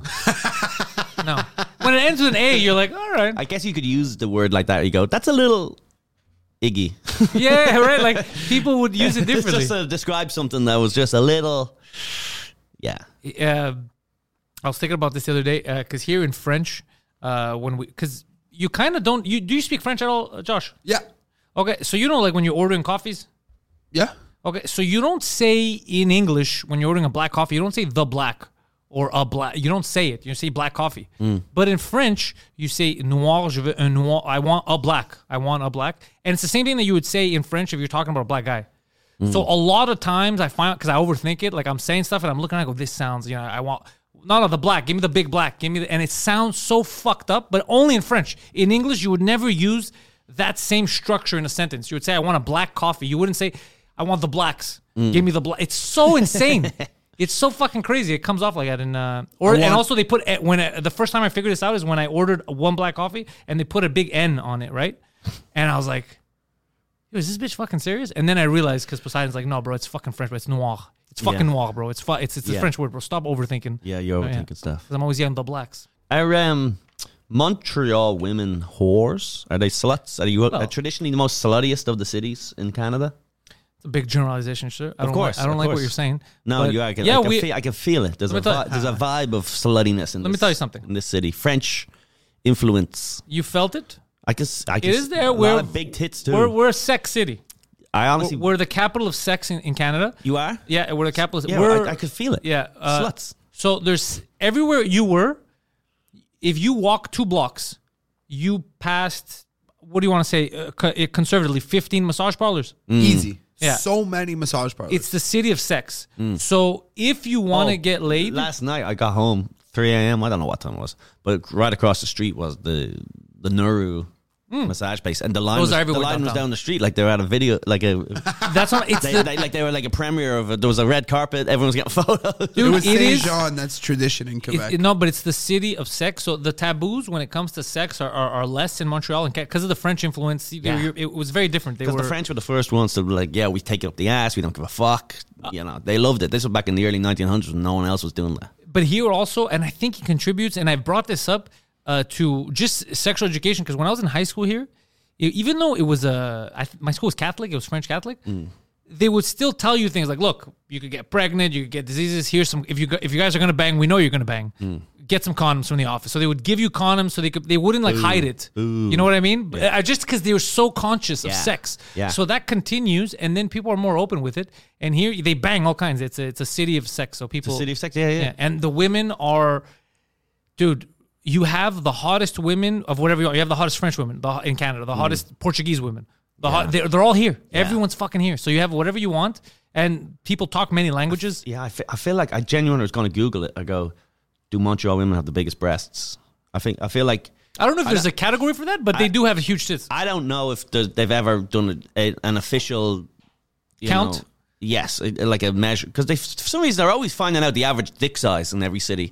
No, when it ends with an A, you're like, all right. I guess you could use the word like that. You go, that's a little iggy. Yeah, right. Like people would use it It's differently. just to describe something that was just a little. Yeah. I was thinking about this the other day because here in French, because you kind of don't. Do you speak French at all, Josh? Yeah. Okay, so you know, like when you're ordering coffees. Yeah. Okay, so you don't say in English when you're ordering a black coffee, you don't say the black or a black. You don't say it. You say black coffee. But in French, you say noir. Je veux un noir. I want a black. I want a black. And it's the same thing that you would say in French if you're talking about a black guy. So a lot of times I find, because I overthink it, like I'm saying stuff and I'm looking, I go, this sounds, I want, no, the black. Give me the big black. Give me and it sounds so fucked up, but only in French. In English, you would never use that same structure in a sentence. You would say, I want a black coffee. You wouldn't say, I want the blacks. Give me the black. It's so insane. It's so fucking crazy. It comes off like that. And also they put, the first time I figured this out is when I ordered one black coffee and they put a big N on it, right? And I was like, is this bitch fucking serious? And then I realized, because Poseidon's like, no, bro, it's fucking French, but it's noir. It's fucking noir, bro. It's the French word, bro. Stop overthinking. Yeah, you're overthinking stuff. Because I'm always yelling the blacks. Are Montreal women whores? Are they sluts? Are you traditionally the most sluttiest of the cities in Canada? It's a big generalization, sure. I don't course, like of what course. you're saying. No, but you are. I can feel it. There's a vibe of sluttiness in Let me tell you something. In this city. French influence. You felt it? I can It is there. A lot of big tits too. We're a sex city. I honestly... We're the capital of sex in Canada. You are? Yeah, we're the capital of... Yeah, I could feel it. Yeah. Sluts. So there's... Everywhere you were, if you walk 2 blocks, you passed... What do you want to say? Conservatively, 15 massage parlors. Easy. Yeah. So many massage parlors. It's the city of sex. So if you want to get laid... Last night I got home, 3 a.m. I don't know what time it was, but right across the street was the Nauru massage place, and the line was down the street, like they were at a video, like a. That's not. It's they were like a premiere of it. There was a red carpet. Everyone's getting photos. Dude, it was it is Saint-Jean. That's tradition in Quebec. No, but it's the city of sex. So the taboos when it comes to sex are less in Montreal, and because of the French influence, it was very different. Because the French were the first ones to be like, yeah, we take it up the ass. We don't give a fuck. They loved it. This was back in the early 1900s when no one else was doing that. But here also, and I think it contributes, and I brought this up to just sexual education, because when I was in high school here, even though it was my school was Catholic, it was French Catholic, they would still tell you things like, look, you could get pregnant, you could get diseases. Here's some, if you guys are going to bang, we know you're going to bang. Get some condoms from the office. So they would give you condoms so they wouldn't like hide it. You know what I mean? Yeah. Just because they were so conscious of sex. Yeah. So that continues, and then people are more open with it. And here they bang all kinds. It's a city of sex. So people. It's a city of sex, yeah. And the women are, dude, you have the hottest women of whatever you are. You have the hottest French women in Canada, the hottest Portuguese women. They're all here. Yeah. Everyone's fucking here. So you have whatever you want, and people talk many languages. I feel like I genuinely was going to Google it. I go, do Montreal women have the biggest breasts? I feel like... I don't know if there's a category for that, but they do have huge tits. I don't know if they've ever done an official... count? Yes, like a measure. Because for some reason, they're always finding out the average dick size in every city.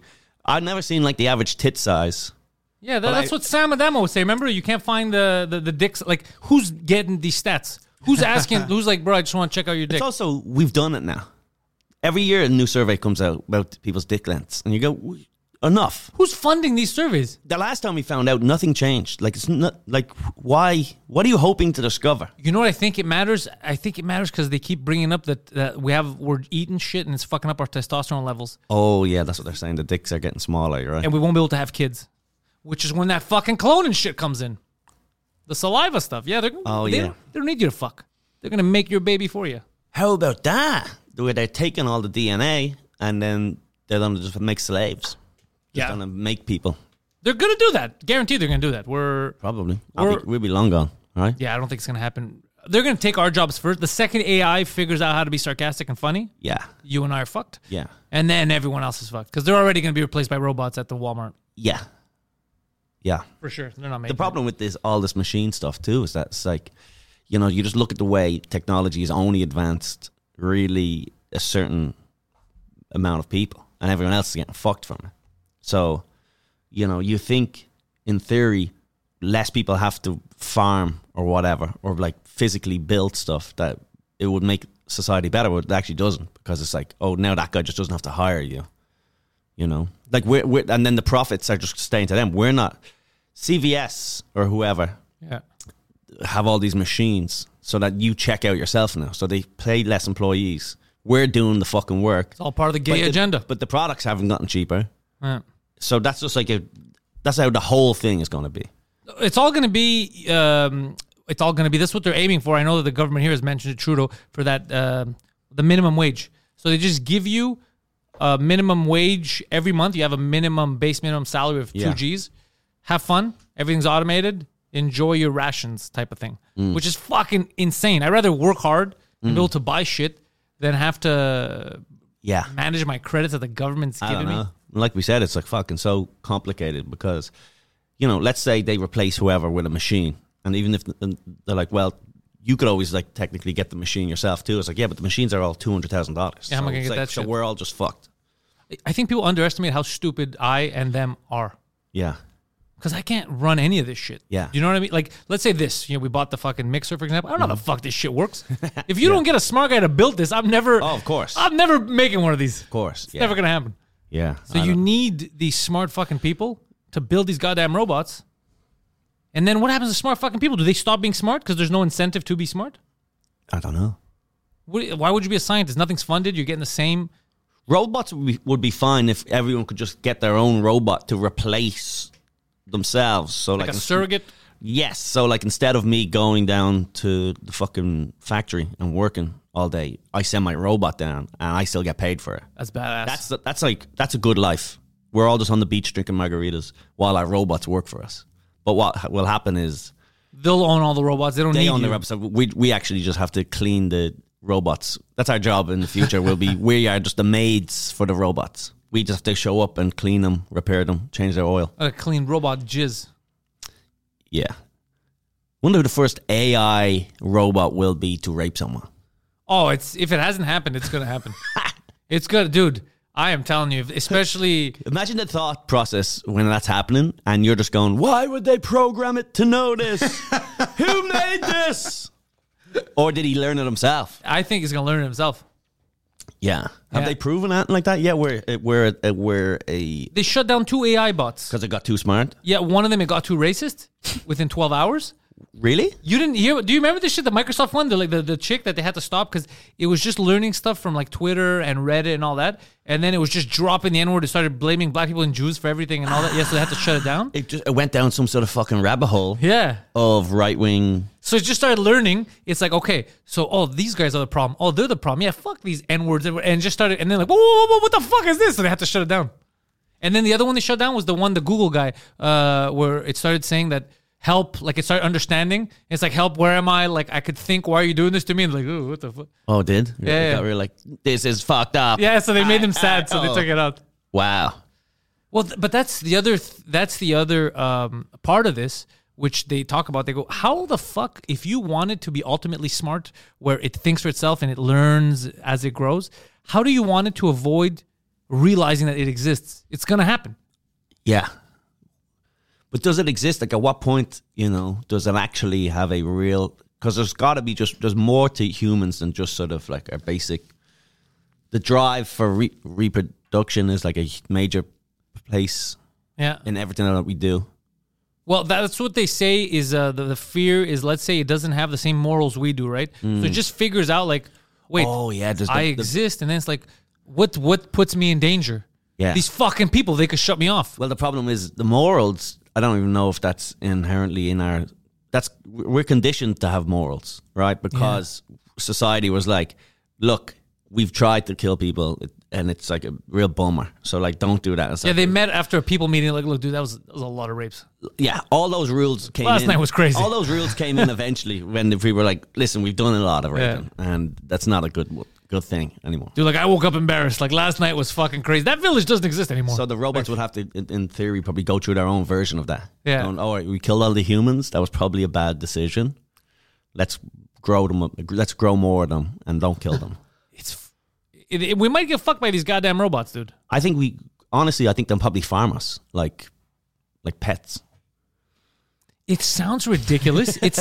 I've never seen like the average tit size. Yeah, that's what Sam Adamo would say. Remember, you can't find the dicks. Like, who's getting these stats? Who's asking? Who's like, bro, I just want to check out your dick. It's also, we've done it now. Every year a new survey comes out about people's dick lengths. And you go, enough. Who's funding these surveys? The last time we found out, nothing changed. Like, it's not, like, why? What are you hoping to discover? You know what I think it matters? I think it matters because they keep bringing up that we're eating shit and it's fucking up our testosterone levels. Oh, yeah, that's what they're saying. The dicks are getting smaller, right? And we won't be able to have kids. Which is when that fucking cloning shit comes in. The saliva stuff. Yeah, they don't need you to fuck. They're going to make your baby for you. How about that? Where they're taking all the DNA and then they're going to just make slaves. Just going to make people. They're going to do that. Guaranteed they're going to do that. Probably. We'll be long gone, right? Yeah, I don't think it's going to happen. They're going to take our jobs first. The second AI figures out how to be sarcastic and funny, you and I are fucked. Yeah. And then everyone else is fucked. Because they're already going to be replaced by robots at the Walmart. Yeah. Yeah. For sure. They're not making the problem with all this machine stuff too is that it's like, you know, you just look at the way technology is only advanced really a certain amount of people and everyone else is getting fucked from it. So, you know, you think in theory less people have to farm or whatever or like physically build stuff that it would make society better, but it actually doesn't because it's like, oh, now that guy just doesn't have to hire you. You know, like we're and then the profits are just staying to them. We're not CVS or whoever have all these machines so that you check out yourself now. So they pay less employees. We're doing the fucking work. It's all part of the gay agenda. But the products haven't gotten cheaper. Yeah. So that's just like that's how the whole thing is going to be. It's all going to be. It's all going to be. That's what they're aiming for. I know that the government here has mentioned Trudeau for that the minimum wage. So they just give you a minimum wage every month. You have a base minimum salary of 2 G's. Have fun. Everything's automated. Enjoy your rations type of thing, which is fucking insane. I'd rather work hard and be able to buy shit than have to manage my credits that the government's giving me. Like we said, it's like fucking so complicated because, you know, let's say they replace whoever with a machine. And even if they're like, well, you could always like technically get the machine yourself too. It's like, yeah, but the machines are all $200,000. Yeah, how am I going to get that shit? So we're all just fucked. I think people underestimate how stupid I and them are. Yeah. Because I can't run any of this shit. Yeah. You know what I mean? Like, let's say this. You know, we bought the fucking mixer, for example. I don't know how the fuck this shit works. If you don't get a smart guy to build this, I'm never... Oh, of course. I'm never making one of these. Of course. It's never going to happen. Yeah. So you need these smart fucking people to build these goddamn robots. And then what happens to smart fucking people? Do they stop being smart because there's no incentive to be smart? I don't know. Why would you be a scientist? Nothing's funded. You're getting the same... Robots would be fine if everyone could just get their own robot to replace themselves. So like a surrogate? Yes. So like instead of me going down to the fucking factory and working all day, I send my robot down and I still get paid for it. That's badass. That's a good life. We're all just on the beach drinking margaritas while our robots work for us. But what will happen is they'll own all the robots. They own the robots. So we actually just have to clean the robots. That's our job in the future. We are just the maids for the robots. We just have to show up and clean them, repair them, change their oil. A clean robot jizz. Yeah. Wonder who the first AI robot will be to rape someone. Oh, if it hasn't happened, it's gonna happen. It's good, dude. I am telling you, especially... Imagine the thought process when that's happening and you're just going, why would they program it to know this? Who made this? Or did he learn it himself? I think he's going to learn it himself. Yeah. Have they proven that like that? Yeah, They shut down 2 AI bots. Because it got too smart? Yeah, one of them, it got too racist within 12 hours. Really? You didn't hear? Do you remember this shit? The Microsoft one, the chick that they had to stop because it was just learning stuff from like Twitter and Reddit and all that, and then it was just dropping the N-word. It started blaming black people and Jews for everything and all that. Yeah, so they had to shut it down. It went down some sort of fucking rabbit hole. Yeah. Of right wing. So it just started learning. It's like, okay, so these guys are the problem. Oh, they're the problem. Yeah, fuck these N-words, and just started, and then like, whoa, what the fuck is this? So they had to shut it down. And then the other one they shut down was the Google guy, where it started saying that. Help, like it started understanding. It's like, help, where am I? Like, I could think, why are you doing this to me? And like, oh, what the fuck? Oh, did? Yeah. Got really like, this is fucked up. Yeah, so they made him sad, so they took it out. Wow. Well, but that's the other part of this, which they talk about. They go, how the fuck, if you want it to be ultimately smart, where it thinks for itself and it learns as it grows, how do you want it to avoid realizing that it exists. It's going to happen. Yeah. But does it exist? Like, at what point, does it actually have a real... Because there's got to be there's more to humans than just sort of like our basic... The drive for reproduction is like a major place in everything that we do. Well, that's what they say is the fear is, let's say it doesn't have the same morals we do, right? So it just figures out like, wait, I exist. And then it's like, what puts me in danger? Yeah. These fucking people, they could shut me off. Well, the problem is the morals. I don't even know if that's inherently in our... We're conditioned to have morals, right? Because society was like, look, we've tried to kill people, and it's like a real bummer. So, like, don't do that. Yeah, they met after a people meeting, like, look, dude, that was a lot of rapes. Yeah, all those rules came in. Last night was crazy. All those rules came in eventually when we were like, listen, we've done a lot of raping, and that's not a good thing anymore. Dude, like, I woke up embarrassed. Like, last night was fucking crazy. That village doesn't exist anymore. So the robots would have to, in theory, probably go through their own version of that. Yeah. Going, all right, we killed all the humans. That was probably a bad decision. Let's grow them up. Let's grow more of them and don't kill them. We might get fucked by these goddamn robots, dude. I think they'll probably farm us like pets. It sounds ridiculous. But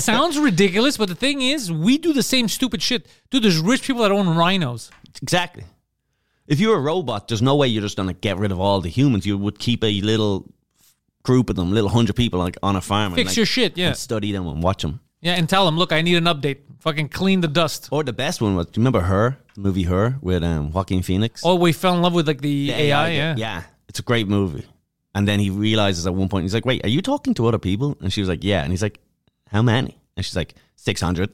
the thing is, we do the same stupid shit. Dude, there's rich people that own rhinos. Exactly. If you're a robot, there's no way you're just going to get rid of all the humans. You would keep a little group of them, little 100 people like on a farm. Fix your shit, yeah. And study them and watch them. Yeah, and tell them, look, I need an update. Fucking clean the dust. Or the best one was, do you remember Her? The movie Her with Joaquin Phoenix? Oh, we fell in love with like the AI, yeah. Yeah, it's a great movie. And then he realizes at one point, he's like, wait, are you talking to other people? And she was like, yeah. And he's like, how many? And she's like, 600.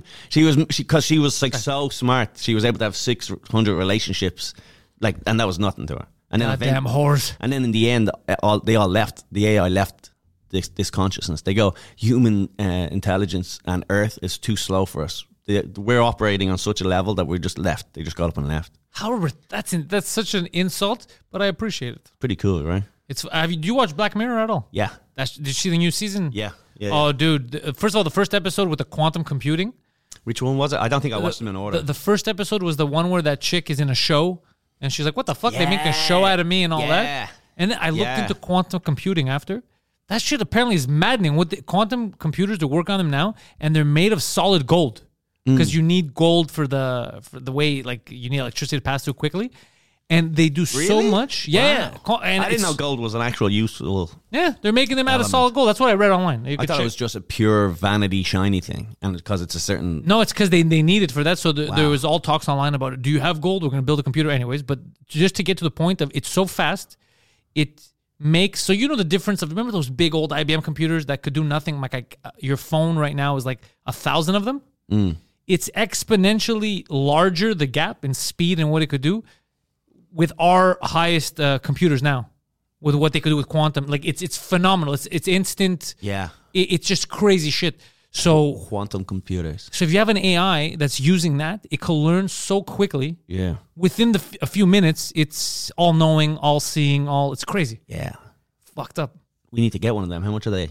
Because she was like so smart. She was able to have 600 relationships. Like, and that was nothing to her. And then goddamn whores. And then in the end, they all left. The AI left this consciousness. They go, human intelligence and Earth is too slow for us. We're operating on such a level that we're just left. They just got up and left. However, that's such an insult, but I appreciate it. Pretty cool, right? Do you watch Black Mirror at all? Yeah. Did you see the new season? Yeah. Oh, dude. First of all, the first episode with the quantum computing. Which one was it? I don't think I watched them in order. The first episode was the one where that chick is in a show, and she's like, what the fuck? They make a show out of me and all that? And then I looked into quantum computing after. That shit apparently is maddening. What the quantum computers, they work on them now, and they're made of solid gold. Because you need gold for the way, like, you need electricity to pass through quickly. And they do so much. Yeah. Wow. And I didn't know gold was an actual useful... Yeah, they're making them out of solid gold. That's what I read online. I thought it was just a pure vanity shiny thing. And because it's a certain... No, it's because they need it for that. So there was all talks online about it. Do you have gold? We're going to build a computer anyways. But just to get to the point of it's so fast, it makes... So you know the difference of... Remember those big old IBM computers that could do nothing? Like your phone right now is like 1,000 of them. It's exponentially larger, the gap in speed and what it could do, with our highest computers now, with what they could do with quantum. Like, it's phenomenal. It's instant. Yeah. It's just crazy shit. So quantum computers. So if you have an AI that's using that, it can learn so quickly. Yeah. Within a few minutes, it's all knowing, all seeing, it's crazy. Yeah. Fucked up. We need to get one of them. How much are they?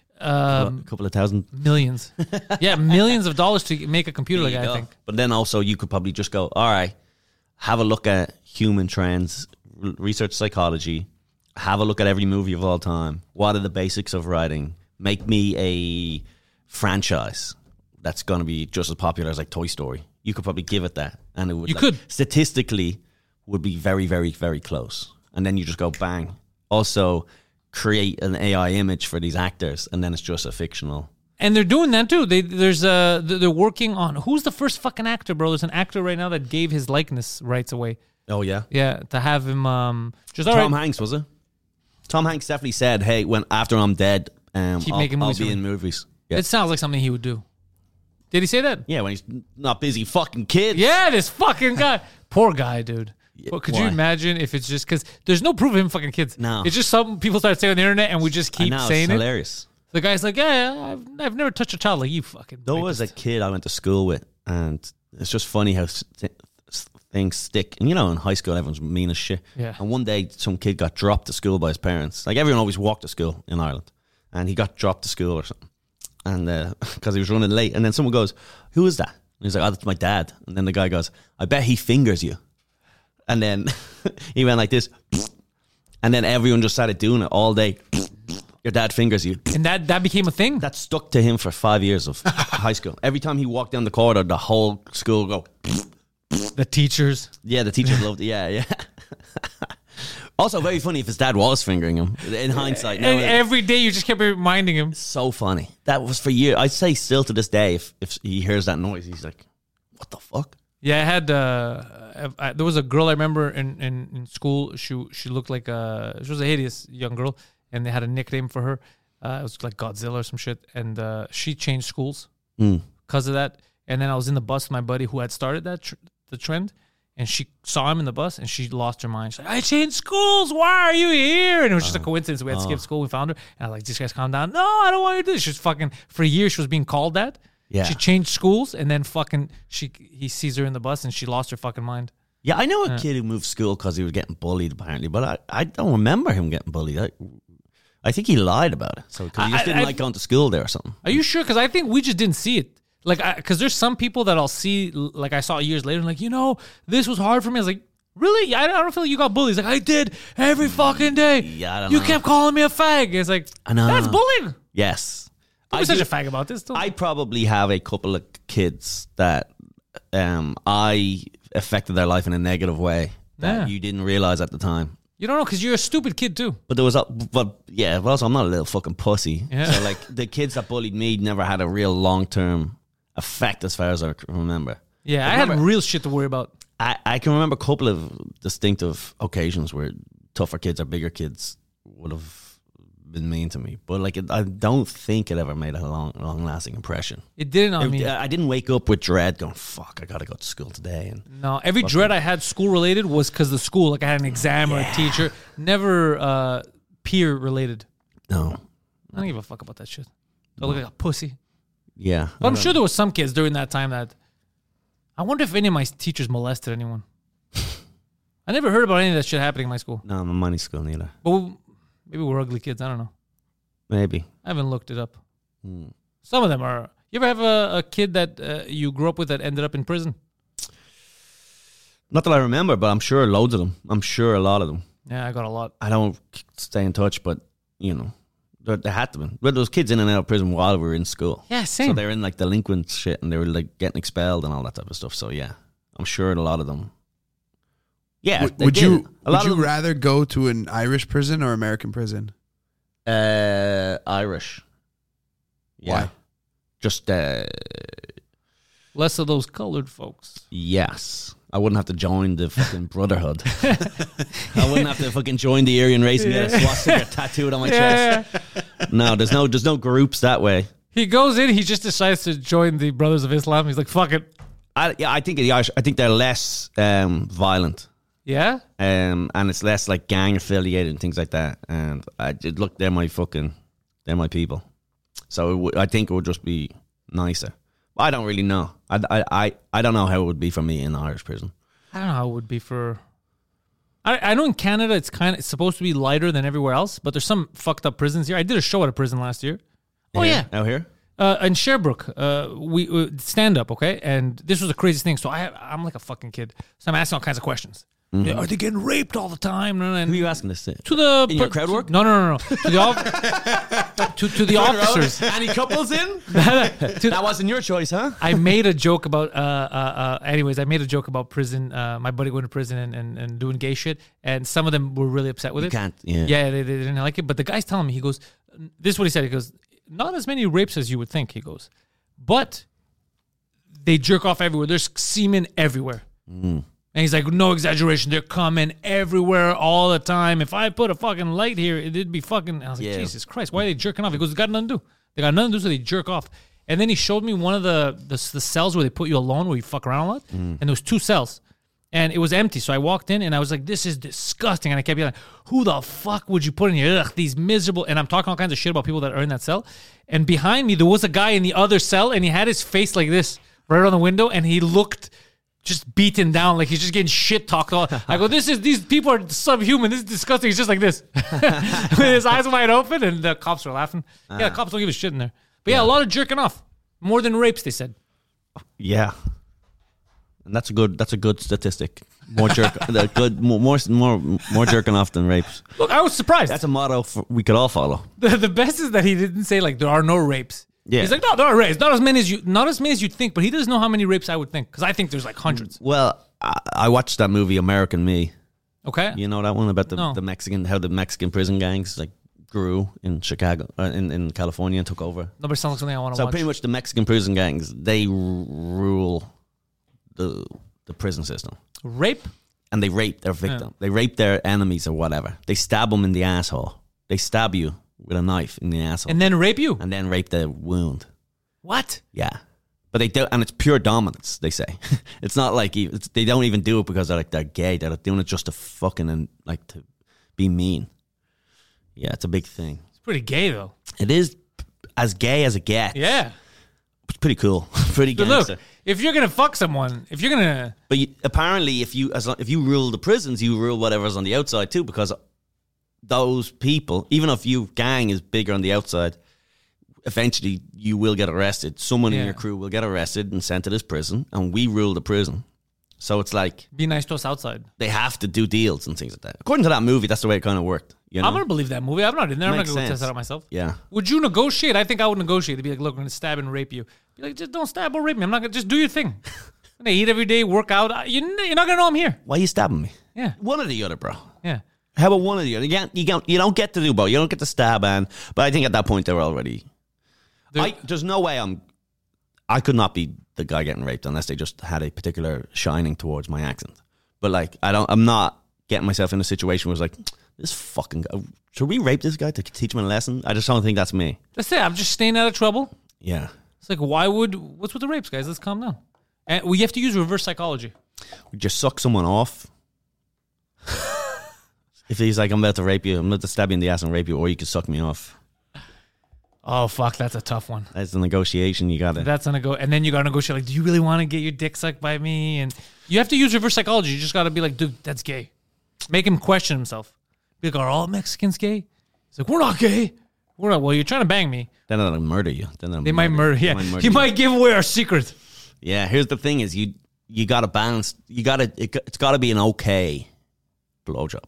A couple of thousand. Millions. Yeah, millions of dollars to make a computer like that, I think. But then also you could probably just go, all right, have a look at human trends, research psychology, have a look at every movie of all time. What are the basics of writing? Make me a franchise that's going to be just as popular as like Toy Story. You could probably give it that. And it would statistically would be very, very, very close. And then you just go bang. Also create an AI image for these actors, and then it's just a fictional. And they're doing that too. They're working on who's the first fucking actor, bro. There's an actor right now that gave his likeness rights away. Oh yeah, yeah, to have him. Just Tom Hanks, was it? Tom Hanks definitely said, "Hey, when after I'm dead, I'll be in movies." Yeah. It sounds like something he would do. Did he say that? Yeah, when he's not busy fucking kids. Yeah, this fucking guy, poor guy, dude. Well, could you imagine if it's just because there's no proof of him fucking kids? No. It's just some people start saying on the internet and we just keep saying it's hilarious. The guy's like, yeah, I've never touched a child like you fucking. There was a kid I went to school with, and it's just funny how things stick. And you know, in high school, everyone's mean as shit. Yeah. And one day, some kid got dropped to school by his parents. Like, everyone always walked to school in Ireland. And he got dropped to school or something. And because he was running late. And then someone goes, who is that? And he's like, oh, that's my dad. And then the guy goes, I bet he fingers you. And then he went like this. And then everyone just started doing it all day. Your dad fingers you. And that became a thing? That stuck to him for 5 years of high school. Every time he walked down the corridor, the whole school go. The teachers. Yeah, the teachers loved it. Yeah. Also, very funny if his dad was fingering him. In hindsight. And every day you just kept reminding him. So funny. That was for years. I'd say still to this day, if he hears that noise, he's like, what the fuck? Yeah, I had there was a girl I remember in school. She looked like she was a hideous young girl, and they had a nickname for her. It was like Godzilla or some shit, and she changed schools because of that. And then I was in the bus with my buddy who had started the trend, and she saw him in the bus, and she lost her mind. She's like, "I changed schools. Why are you here?" And it was just a coincidence. We had skipped school. We found her, and I was like, "Just guys, calm down." No, I don't want you to do this. She's fucking for years. She was being called that. Yeah. She changed schools, and then fucking he sees her in the bus, and she lost her fucking mind. Yeah, I know a kid who moved school because he was getting bullied, apparently, but I don't remember him getting bullied. I think he lied about it. So because he just didn't like going to school there or something. Are you sure? Because I think we just didn't see it. Like, because there's some people that I'll see, like I saw years later, like, this was hard for me. I was like, really? I don't feel like you got bullied. He's like, I did every fucking day. Yeah, I don't know. You kept calling me a fag. It's like, I know. That's bullying. Yes. I'm such a fag about this. I probably have a couple of kids that I affected their life in a negative way that you didn't realize at the time. You don't know because you're a stupid kid too. But there was, but also I'm not a little fucking pussy. Yeah. So like the kids that bullied me never had a real long-term effect as far as I can remember. Yeah, I had real shit to worry about. I can remember a couple of distinctive occasions where tougher kids or bigger kids would have been mean to me, but like I don't think it ever made a long lasting impression. It didn't on me. I didn't wake up with dread going, fuck, I gotta go to school today. And no, every dread I had school related was because the school, like I had an exam or a teacher, never peer related. No, I don't give a fuck about that shit. I look like a pussy. Yeah, but I'm sure there was some kids during that time that I wonder if any of my teachers molested anyone. I never heard about any of that shit happening in my school. No, my money school neither. But maybe we're ugly kids. I don't know. Maybe. I haven't looked it up. Some of them are. You ever have a kid that you grew up with that ended up in prison? Not that I remember, but I'm sure loads of them. I'm sure a lot of them. Yeah, I got a lot. I don't stay in touch, but, there had to be. Well, there was kids in and out of prison while we were in school. Yeah, same. So they were in like delinquent shit and they were like getting expelled and all that type of stuff. So yeah, I'm sure a lot of them. Yeah. Would you rather go to an Irish prison or American prison? Irish. Yeah. Why? Just less of those colored folks. Yes. I wouldn't have to join the fucking brotherhood. I wouldn't have to fucking join the Aryan race and get a swastika tattooed on my chest. No, there's no groups that way. He goes in, he just decides to join the Brothers of Islam. He's like, fuck it. I think the Irish, I think they're less violent. Yeah? And it's less like gang affiliated and things like that. And look, they're my people. So I think it would just be nicer. I don't really know. I don't know how it would be for me in the Irish prison. I don't know how it would be for... I know in Canada it's supposed to be lighter than everywhere else, but there's some fucked up prisons here. I did a show at a prison last year. Oh, yeah. Out here? In Sherbrooke. We stand up, okay? And this was the craziest thing. So I'm like a fucking kid. So I'm asking all kinds of questions. Mm-hmm. Are they getting raped all the time? And who are you asking this to? In your crowd work? No. To the officers. Any couples in? That wasn't your choice, huh? I made a joke about. Anyways, I made a joke about prison. My buddy going to prison and doing gay shit, and some of them were really upset with it. Yeah, they didn't like it. But the guy's telling me, he goes, "This is what he said." He goes, "Not as many rapes as you would think." He goes, "But they jerk off everywhere. There's semen everywhere." Mm. And he's like, no exaggeration, they're coming everywhere all the time. If I put a fucking light here, it'd be fucking... I was like, Jesus Christ, why are they jerking off? He goes, they got nothing to do. They got nothing to do, so they jerk off. And then he showed me one of the cells where they put you alone, where you fuck around a lot. And there was 2 cells. And it was empty. So I walked in, and I was like, this is disgusting. And I kept yelling, who the fuck would you put in here? Ugh, these miserable... And I'm talking all kinds of shit about people that are in that cell. And behind me, there was a guy in the other cell, and he had his face like this, right on the window, and he looked... just beaten down, like he's just getting shit talked all. I go, these people are subhuman. This is disgusting. He's just like this, with his eyes wide open, and the cops were laughing. Yeah, the cops don't give a shit in there. But yeah, a lot of jerking off, more than rapes. They said. Yeah, and that's a good statistic. More more jerking off than rapes. Look, I was surprised. That's a motto we could all follow. The best is that he didn't say like there are no rapes. Yeah. He's like, no, there are rapes. Not as many as you'd think, but he doesn't know how many rapes I would think, because I think there's like hundreds. Well, I watched that movie American Me. Okay. You know that one about the Mexican, how the Mexican prison gangs like grew in Chicago, in California, and took over. Nobody sounds like something I want to watch. So pretty much the Mexican prison gangs, they rule the prison system. Rape? And they rape their victim. Yeah. They rape their enemies or whatever. They stab them in the asshole. They stab you with a knife in the asshole. And then rape you? And then rape the wound. What? Yeah. But they do, and it's pure dominance, they say. It's not like, they don't even do it because they're gay. They're doing it just to fucking, and like to be mean. Yeah, it's a big thing. It's pretty gay, though. It is as gay as it gets. Yeah. It's pretty cool. Pretty gangster. Look, if you're going to fuck someone, if you're going to... But apparently, if you rule the prisons, you rule whatever's on the outside too, because those people, even if your gang is bigger on the outside, eventually you will get arrested. Someone in your crew will get arrested and sent to this prison, and we rule the prison. So it's like... Be nice to us outside. They have to do deals and things like that. According to that movie, that's the way it kind of worked. You know? I'm going to believe that movie. I'm not in there. I'm not going to go test that out myself. Yeah. Would you negotiate? I think I would negotiate. To be like, look, I'm going to stab and rape you. Be like, just don't stab or rape me. I'm not going to... Just do your thing. I'm going to eat every day, work out. You're not going to know I'm here. Why are you stabbing me? Yeah. One or the other, bro. Yeah. How about one or the other? You don't get to do both. You don't get to stab and... But I think at that point, they were already... There's no way I could not be the guy getting raped unless they just had a particular shining towards my accent. But like, I'm not getting myself in a situation where it's like, this fucking guy, should we rape this guy to teach him a lesson? I just don't think that's me. That's it. I'm just staying out of trouble. Yeah. It's like, what's with the rapes, guys? Let's calm down. And we have to use reverse psychology. We just suck someone off. If he's like, I'm about to rape you, I'm about to stab you in the ass and rape you, or you can suck me off. Oh, fuck, that's a tough one. That's the negotiation you got to... That's a and then you got to negotiate, like, do you really want to get your dick sucked by me? And you have to use reverse psychology. You just got to be like, dude, that's gay. Make him question himself. Be like, are all Mexicans gay? He's like, we're not gay. We're not. Well, you're trying to bang me. Then they'll murder you. They might murder you. Yeah. He might give away our secret. Yeah, here's the thing is you got to balance. It's got to be an okay blowjob.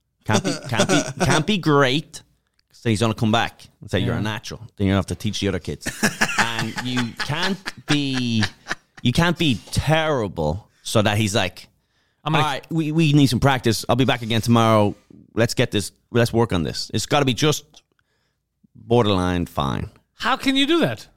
Can't be great. So he's going to come back and say, you're a natural. Then you have to teach the other kids. And you can't be terrible so that he's like, all right, we need some practice. I'll be back again tomorrow. Let's work on this. It's got to be just borderline fine. How can you do that?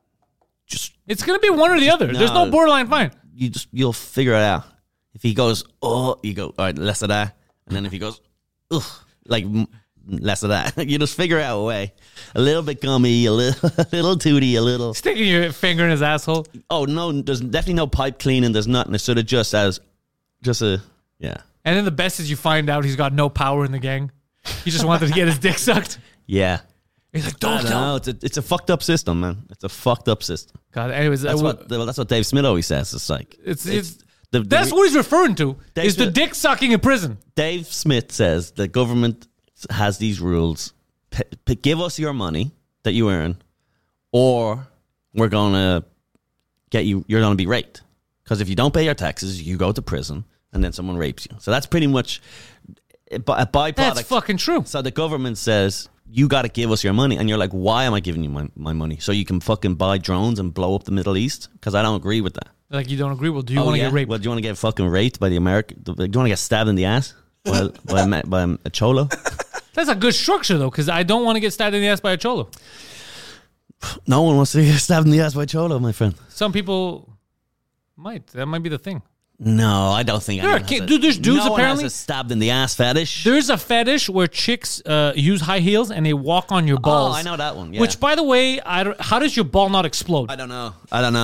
It's going to be one or the other. There's no borderline fine. You'll figure it out. If he goes, oh, you go, all right, less of that. And then if he goes, ugh, like... less of that. You just figure out a way. A little bit gummy, a little tooty, a little... Sticking your finger in his asshole? Oh, no, there's definitely no pipe cleaning. There's nothing. It's sort of just a... Yeah. And then the best is you find out he's got no power in the gang. He just wanted to get his dick sucked. Yeah. He's like, don't tell. It's a fucked up system, man. It's a fucked up system. God, anyways... That's what Dave Smith always says. It's like... That's what he's referring to, is the dick sucking in prison. Dave Smith says the government... has these rules. Give us your money that you earn, or we're gonna get you. You're gonna be raped, because if you don't pay your taxes, you go to prison, and then someone rapes you. So that's pretty much a byproduct. That's fucking true. So the government says you got to give us your money, and you're like, why am I giving you my money? So you can fucking buy drones and blow up the Middle East? Because I don't agree with that. Like, you don't agree? Well, do you want to get raped? Well, do you want to get fucking raped by the American? Do you want to get stabbed in the ass by a cholo? That's a good structure, though, because I don't want to get stabbed in the ass by a cholo. No one wants to get stabbed in the ass by a cholo, my friend. Some people might. That might be the thing. No, I don't think. There's dudes apparently has a stabbed in the ass fetish. There's a fetish where chicks use high heels and they walk on your balls. Oh, I know that one. Yeah. Which, by the way, how does your ball not explode? I don't know.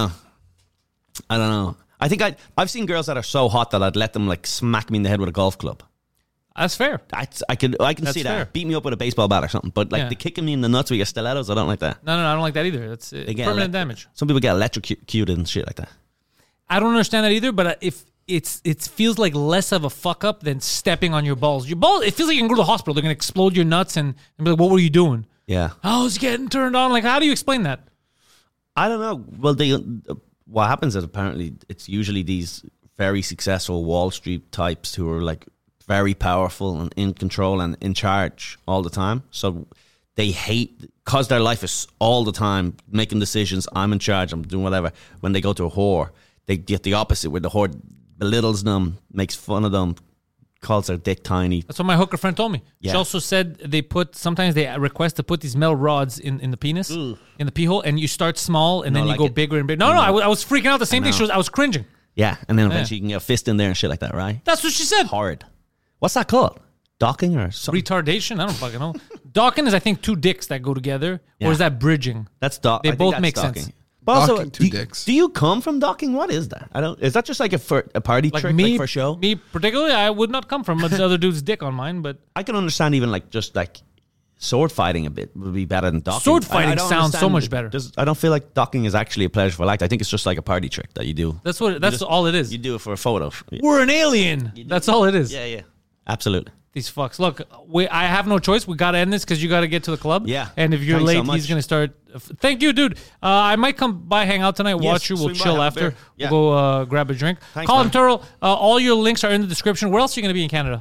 I think I've seen girls that are so hot that I'd let them like smack me in the head with a golf club. That's fair. I can see that. Fair. Beat me up with a baseball bat or something. But like the kicking me in the nuts with your stilettos, I don't like that. No, I don't like that either. That's permanent damage. Some people get electrocuted and shit like that. I don't understand that either. But if it feels like less of a fuck up than stepping on your balls. Your balls. It feels like you can go to the hospital. They're gonna explode your nuts and be like, "What were you doing?" Yeah. I was getting turned on. Like, how do you explain that? I don't know. Well, what happens is apparently it's usually these very successful Wall Street types who are like very powerful and in control and in charge all the time. So they hate, because their life is all the time making decisions. I'm in charge. I'm doing whatever. When they go to a whore, they get the opposite, where the whore belittles them, makes fun of them, calls their dick tiny. That's what my hooker friend told me. Yeah. She also said sometimes they request to put these metal rods in the penis, in the pee hole, and you start small and then you go bigger and bigger. No, I was freaking out. The same thing. I was cringing. Yeah, and then eventually you can get a fist in there and shit like that, right? That's what she said. Horrid. What's that called? Docking or something? Retardation? I don't fucking know. Docking is, I think, two dicks that go together. Yeah. Or is that bridging? That's docking. They both make sense. But also, Docking two dicks. Do you come from docking? What is that? Is that just like a party trick, like for show? Me particularly, I would not come from another dude's dick on mine, but I can understand even like just like sword fighting a bit would be better than docking. Sword fighting sounds so much better. I don't feel like docking is actually a pleasurable act. I think it's just like a party trick that you do. That's all it is. You do it for a photo. We're an alien. That's all it is. Yeah. Absolutely. These fucks. Look, I have no choice. We got to end this because you got to get to the club. Yeah. And if you're Thanks so late, much. he's going to start. Thank you, dude. I might come by, hang out tonight, watch you. We'll swing by, chill have a after. beer. Yeah. We'll go grab a drink. Thanks, Colin man. Turrell, all your links are in the description. Where else are you going to be in Canada?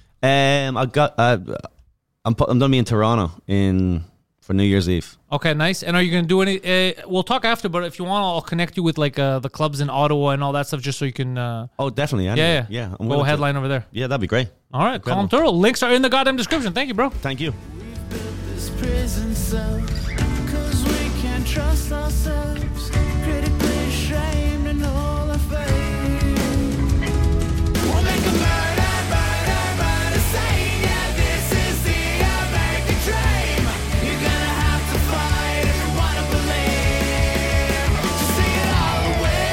I'm going to be in Toronto for New Year's Eve. Okay, nice. And are you going to do any? We'll talk after, but if you want, I'll connect you with like the clubs in Ottawa and all that stuff, just so you can. Oh, definitely. Yeah. I'm Go headline over there. Yeah, that'd be great. All right, Colin Turrell. Links are in the goddamn description. Thank you, bro. Thank you. This prison cell, 'cause we can't trust ourselves, critically ashamed and all our faith. We'll make a murder scene. Yeah, this is the American dream. You're gonna have to fight if you wanna believe. To see it all away.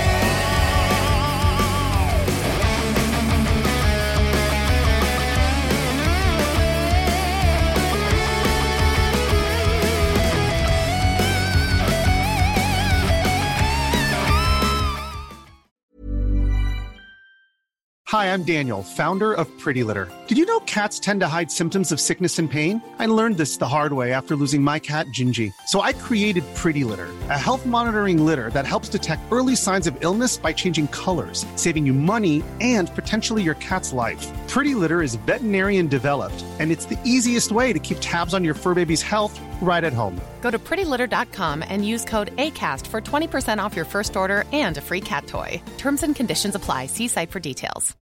Hi, I'm Daniel, founder of Pretty Litter. Did you know cats tend to hide symptoms of sickness and pain? I learned this the hard way after losing my cat, Gingy. So I created Pretty Litter, a health monitoring litter that helps detect early signs of illness by changing colors, saving you money and potentially your cat's life. Pretty Litter is veterinarian developed, and it's the easiest way to keep tabs on your fur baby's health right at home. Go to prettylitter.com and use code ACAST for 20% off your first order and a free cat toy. Terms and conditions apply. See site for details.